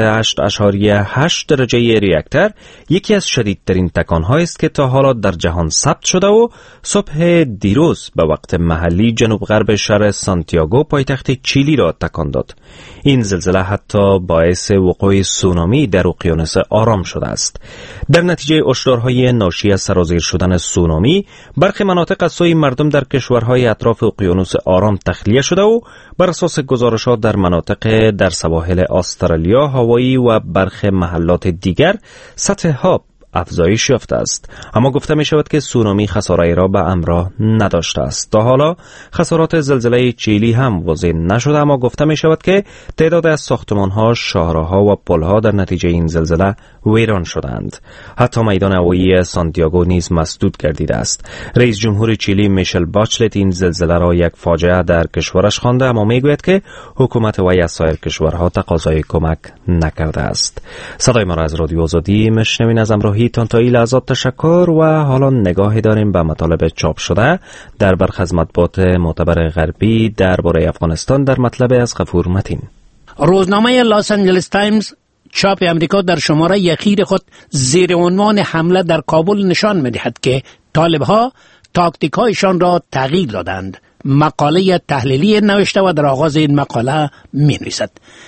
8.8 درجه ریاکتور یکی از شدیدترین تکان‌هایی است که تا حالا در جهان ثبت شده و صبح دیروز به وقت محلی جنوب غرب شهر سانتیاگو پایتخت چیلی را تکان داد. این زلزله حتی باعث وقوع سونامی در اقیانوس آرام شده است. در نتیجه هشدارهای ناشی از سرازیر شدن سونامی برخی مناطق از سوی مردم در کشورهای اطراف اقیانوس آرام تخلیه شده و بر اساس گزارشات در مناطق در سواحل استرالیا، هاوایی و برخی محلات دیگر سطح آب افزایش یافته است. اما گفته می شود که سونامی خساره‌ای را به همراه نداشته است. تا حالا خسارات زلزله چیلی هم واضح نشده، اما گفته می شود که تعداد از ساختمان‌ها، شاهراه‌ها و پل‌ها در نتیجه این زلزله ویران شدند. حتی میدان هوایی سانتیاگو نیز مسدود گردیده است. رئیس جمهور چیلی میشل باچلت این زلزله را یک فاجعه در کشورش خوانده، اما میگوید که حکومت وی از سایر کشورها تقاضای کمک نکرده است. صدای ما را از رادیو آزادی میشنوید. از همراهی تا این لحظات تشکر و حالا نگاهی داریم به مطالب چاپ شده در برخی از مطبوعات معتبر غربی درباره افغانستان در مطلب از غفور متین. روزنامه لاس آنجلس تایمز چاپ امریکا در شماره اخیر خود زیر عنوان حمله در کابل نشان می‌دهد که طالب‌ها تاکتیک‌هایشان را تغییر دادند. مقاله تحلیلی نوشته و در آغاز این مقاله می‌نویسد: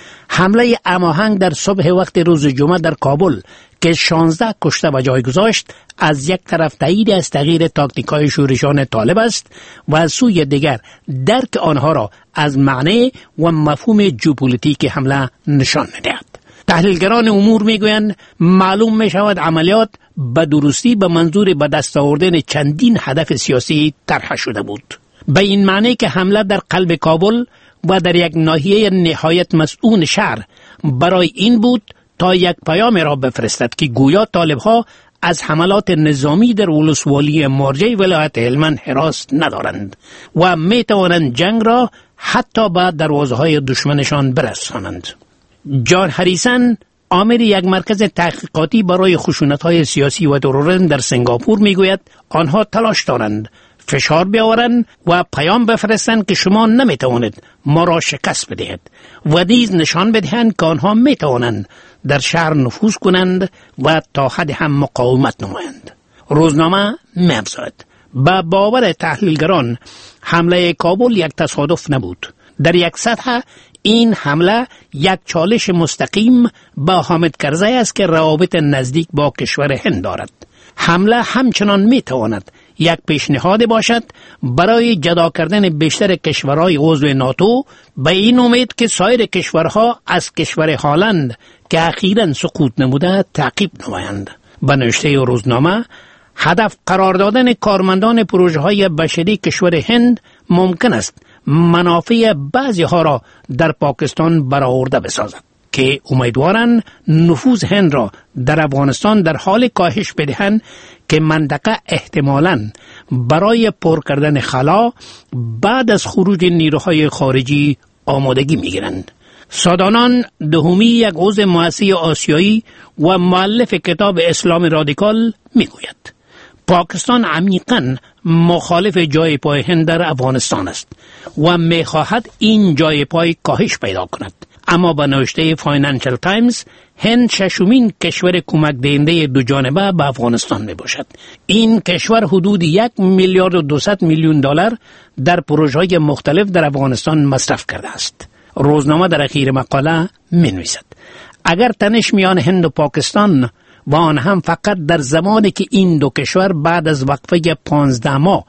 حمله هماهنگ در صبح وقت روز جمعه در کابل که 16 کشته به جای گذاشت از یک طرف تایید از تغییر تاکتیک‌های شورشان طالب است و از سوی دیگر درک آنها را از معنی و مفهوم ژئوپلیتیک حمله نشان می‌دهد. تحلیلگران امور میگویند معلوم میشود عملیات به درستی به منظور به دست آوردن چندین هدف سیاسی طرح شده بود. به این معنی که حمله در قلب کابل و در یک ناحیه نهایت مسئول شهر برای این بود تا یک پیام را بفرستد که گویا طالب‌ها از حملات نظامی در ولسوالی مرجع ولایت هلمند هراس ندارند و می توانند جنگ را حتی به دروازه‌های دشمنشان برسانند. جان هریسن، عامل یک مرکز تحقیقاتی برای خشونت‌های سیاسی و تروریسم در سنگاپور میگوید آنها تلاش دارند فشار بیاورند و پیام بفرستند که شما نمیتوانید ما را شکست بدهید و نیز نشان بدهند که آنها میتوانند در شهر نفوذ کنند و تا حد هم مقاومت نمایند. روزنامه می‌افزاید با باور تحلیلگران حمله کابل یک تصادف نبود. در یک سطح این حمله یک چالش مستقیم با حامد کرزی است که روابط نزدیک با کشور هند دارد. حمله همچنان میتواند یک پیشنهاد باشد برای جدا کردن بیشتر کشورهای عضو ناتو به این امید که سایر کشورها از کشور هالند که اخیراً سقوط نموده تعقیب نمایند. به نوشته روزنامه هدف قرار دادن کارمندان پروژه‌های بشری کشور هند ممکن است منافع بعضی ها را در پاکستان برآورده بسازد که امیدوارند نفوذ هند را در افغانستان در حال کاهش بدهند که منطقه احتمالاً برای پر کردن خلا بعد از خروج نیروهای خارجی آمادگی می‌گیرند. سادانان دهمی، یک عضو مؤسسه آسیایی و مؤلف کتاب اسلام رادیکال میگوید پاکستان عمیقاً مخالف جای پای هند در افغانستان است و میخواهد این جای پای کاهش پیدا کند. اما به نوشته فاینانشل تایمز هند ششمین کشور کمک دهنده دو جانبه به افغانستان می باشد. این کشور حدود 1 میلیارد و 200 میلیون دلار در پروژه‌های مختلف در افغانستان مصرف کرده است. روزنامه در اخیر مقاله می نویسد اگر تنش میان هند و پاکستان و آن هم فقط در زمانی که این دو کشور بعد از وقفه 15 ماه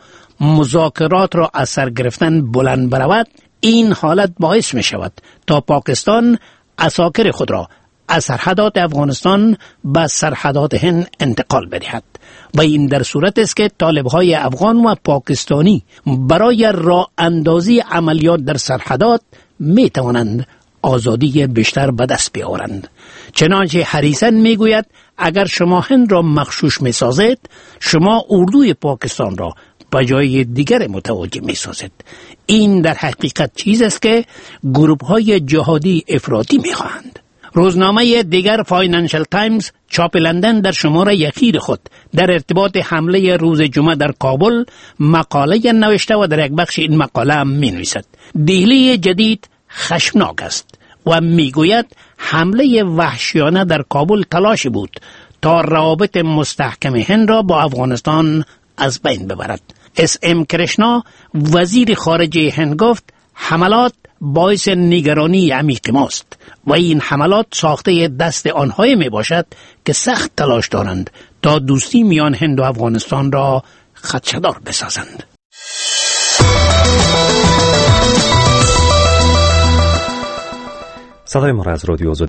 مذاکرات را از سر گرفتن بلند برود، این حالت باعث می شود تا پاکستان عساکر خود را از سرحدات افغانستان به سرحدات هند انتقال بدهد و این در صورت است که طالب‌های افغان و پاکستانی برای راه اندازی عملیات در سرحدات می توانند آزادی بیشتر به دست بیاورند. چنانچه هریسن میگوید اگر شما هند را مغشوش می سازید، شما اردوی پاکستان را به جای دیگر متوجه می سازید. این در حقیقت چیز است که گروه های جهادی افراطی می خواهند. روزنامه دیگر فاینانشل تایمز چاپ لندن در شماره یخیر خود در ارتباط حمله روز جمعه در کابل مقاله نوشته و در یک بخش این مقاله می نویسد دهلی جدید خشمناک است و می گوید حمله وحشیانه در کابل تلاش بود تا روابط مستحکم هند را با افغانستان از بین ببرد. SM کرشنا وزیر خارجه هند گفت حملات باعث نگرانی عمیق ماست و این حملات ساخته دست آنهایی می باشد که سخت تلاش دارند تا دوستی میان هند و افغانستان را خدشه‌دار بسازند. صدای ما را از رادیو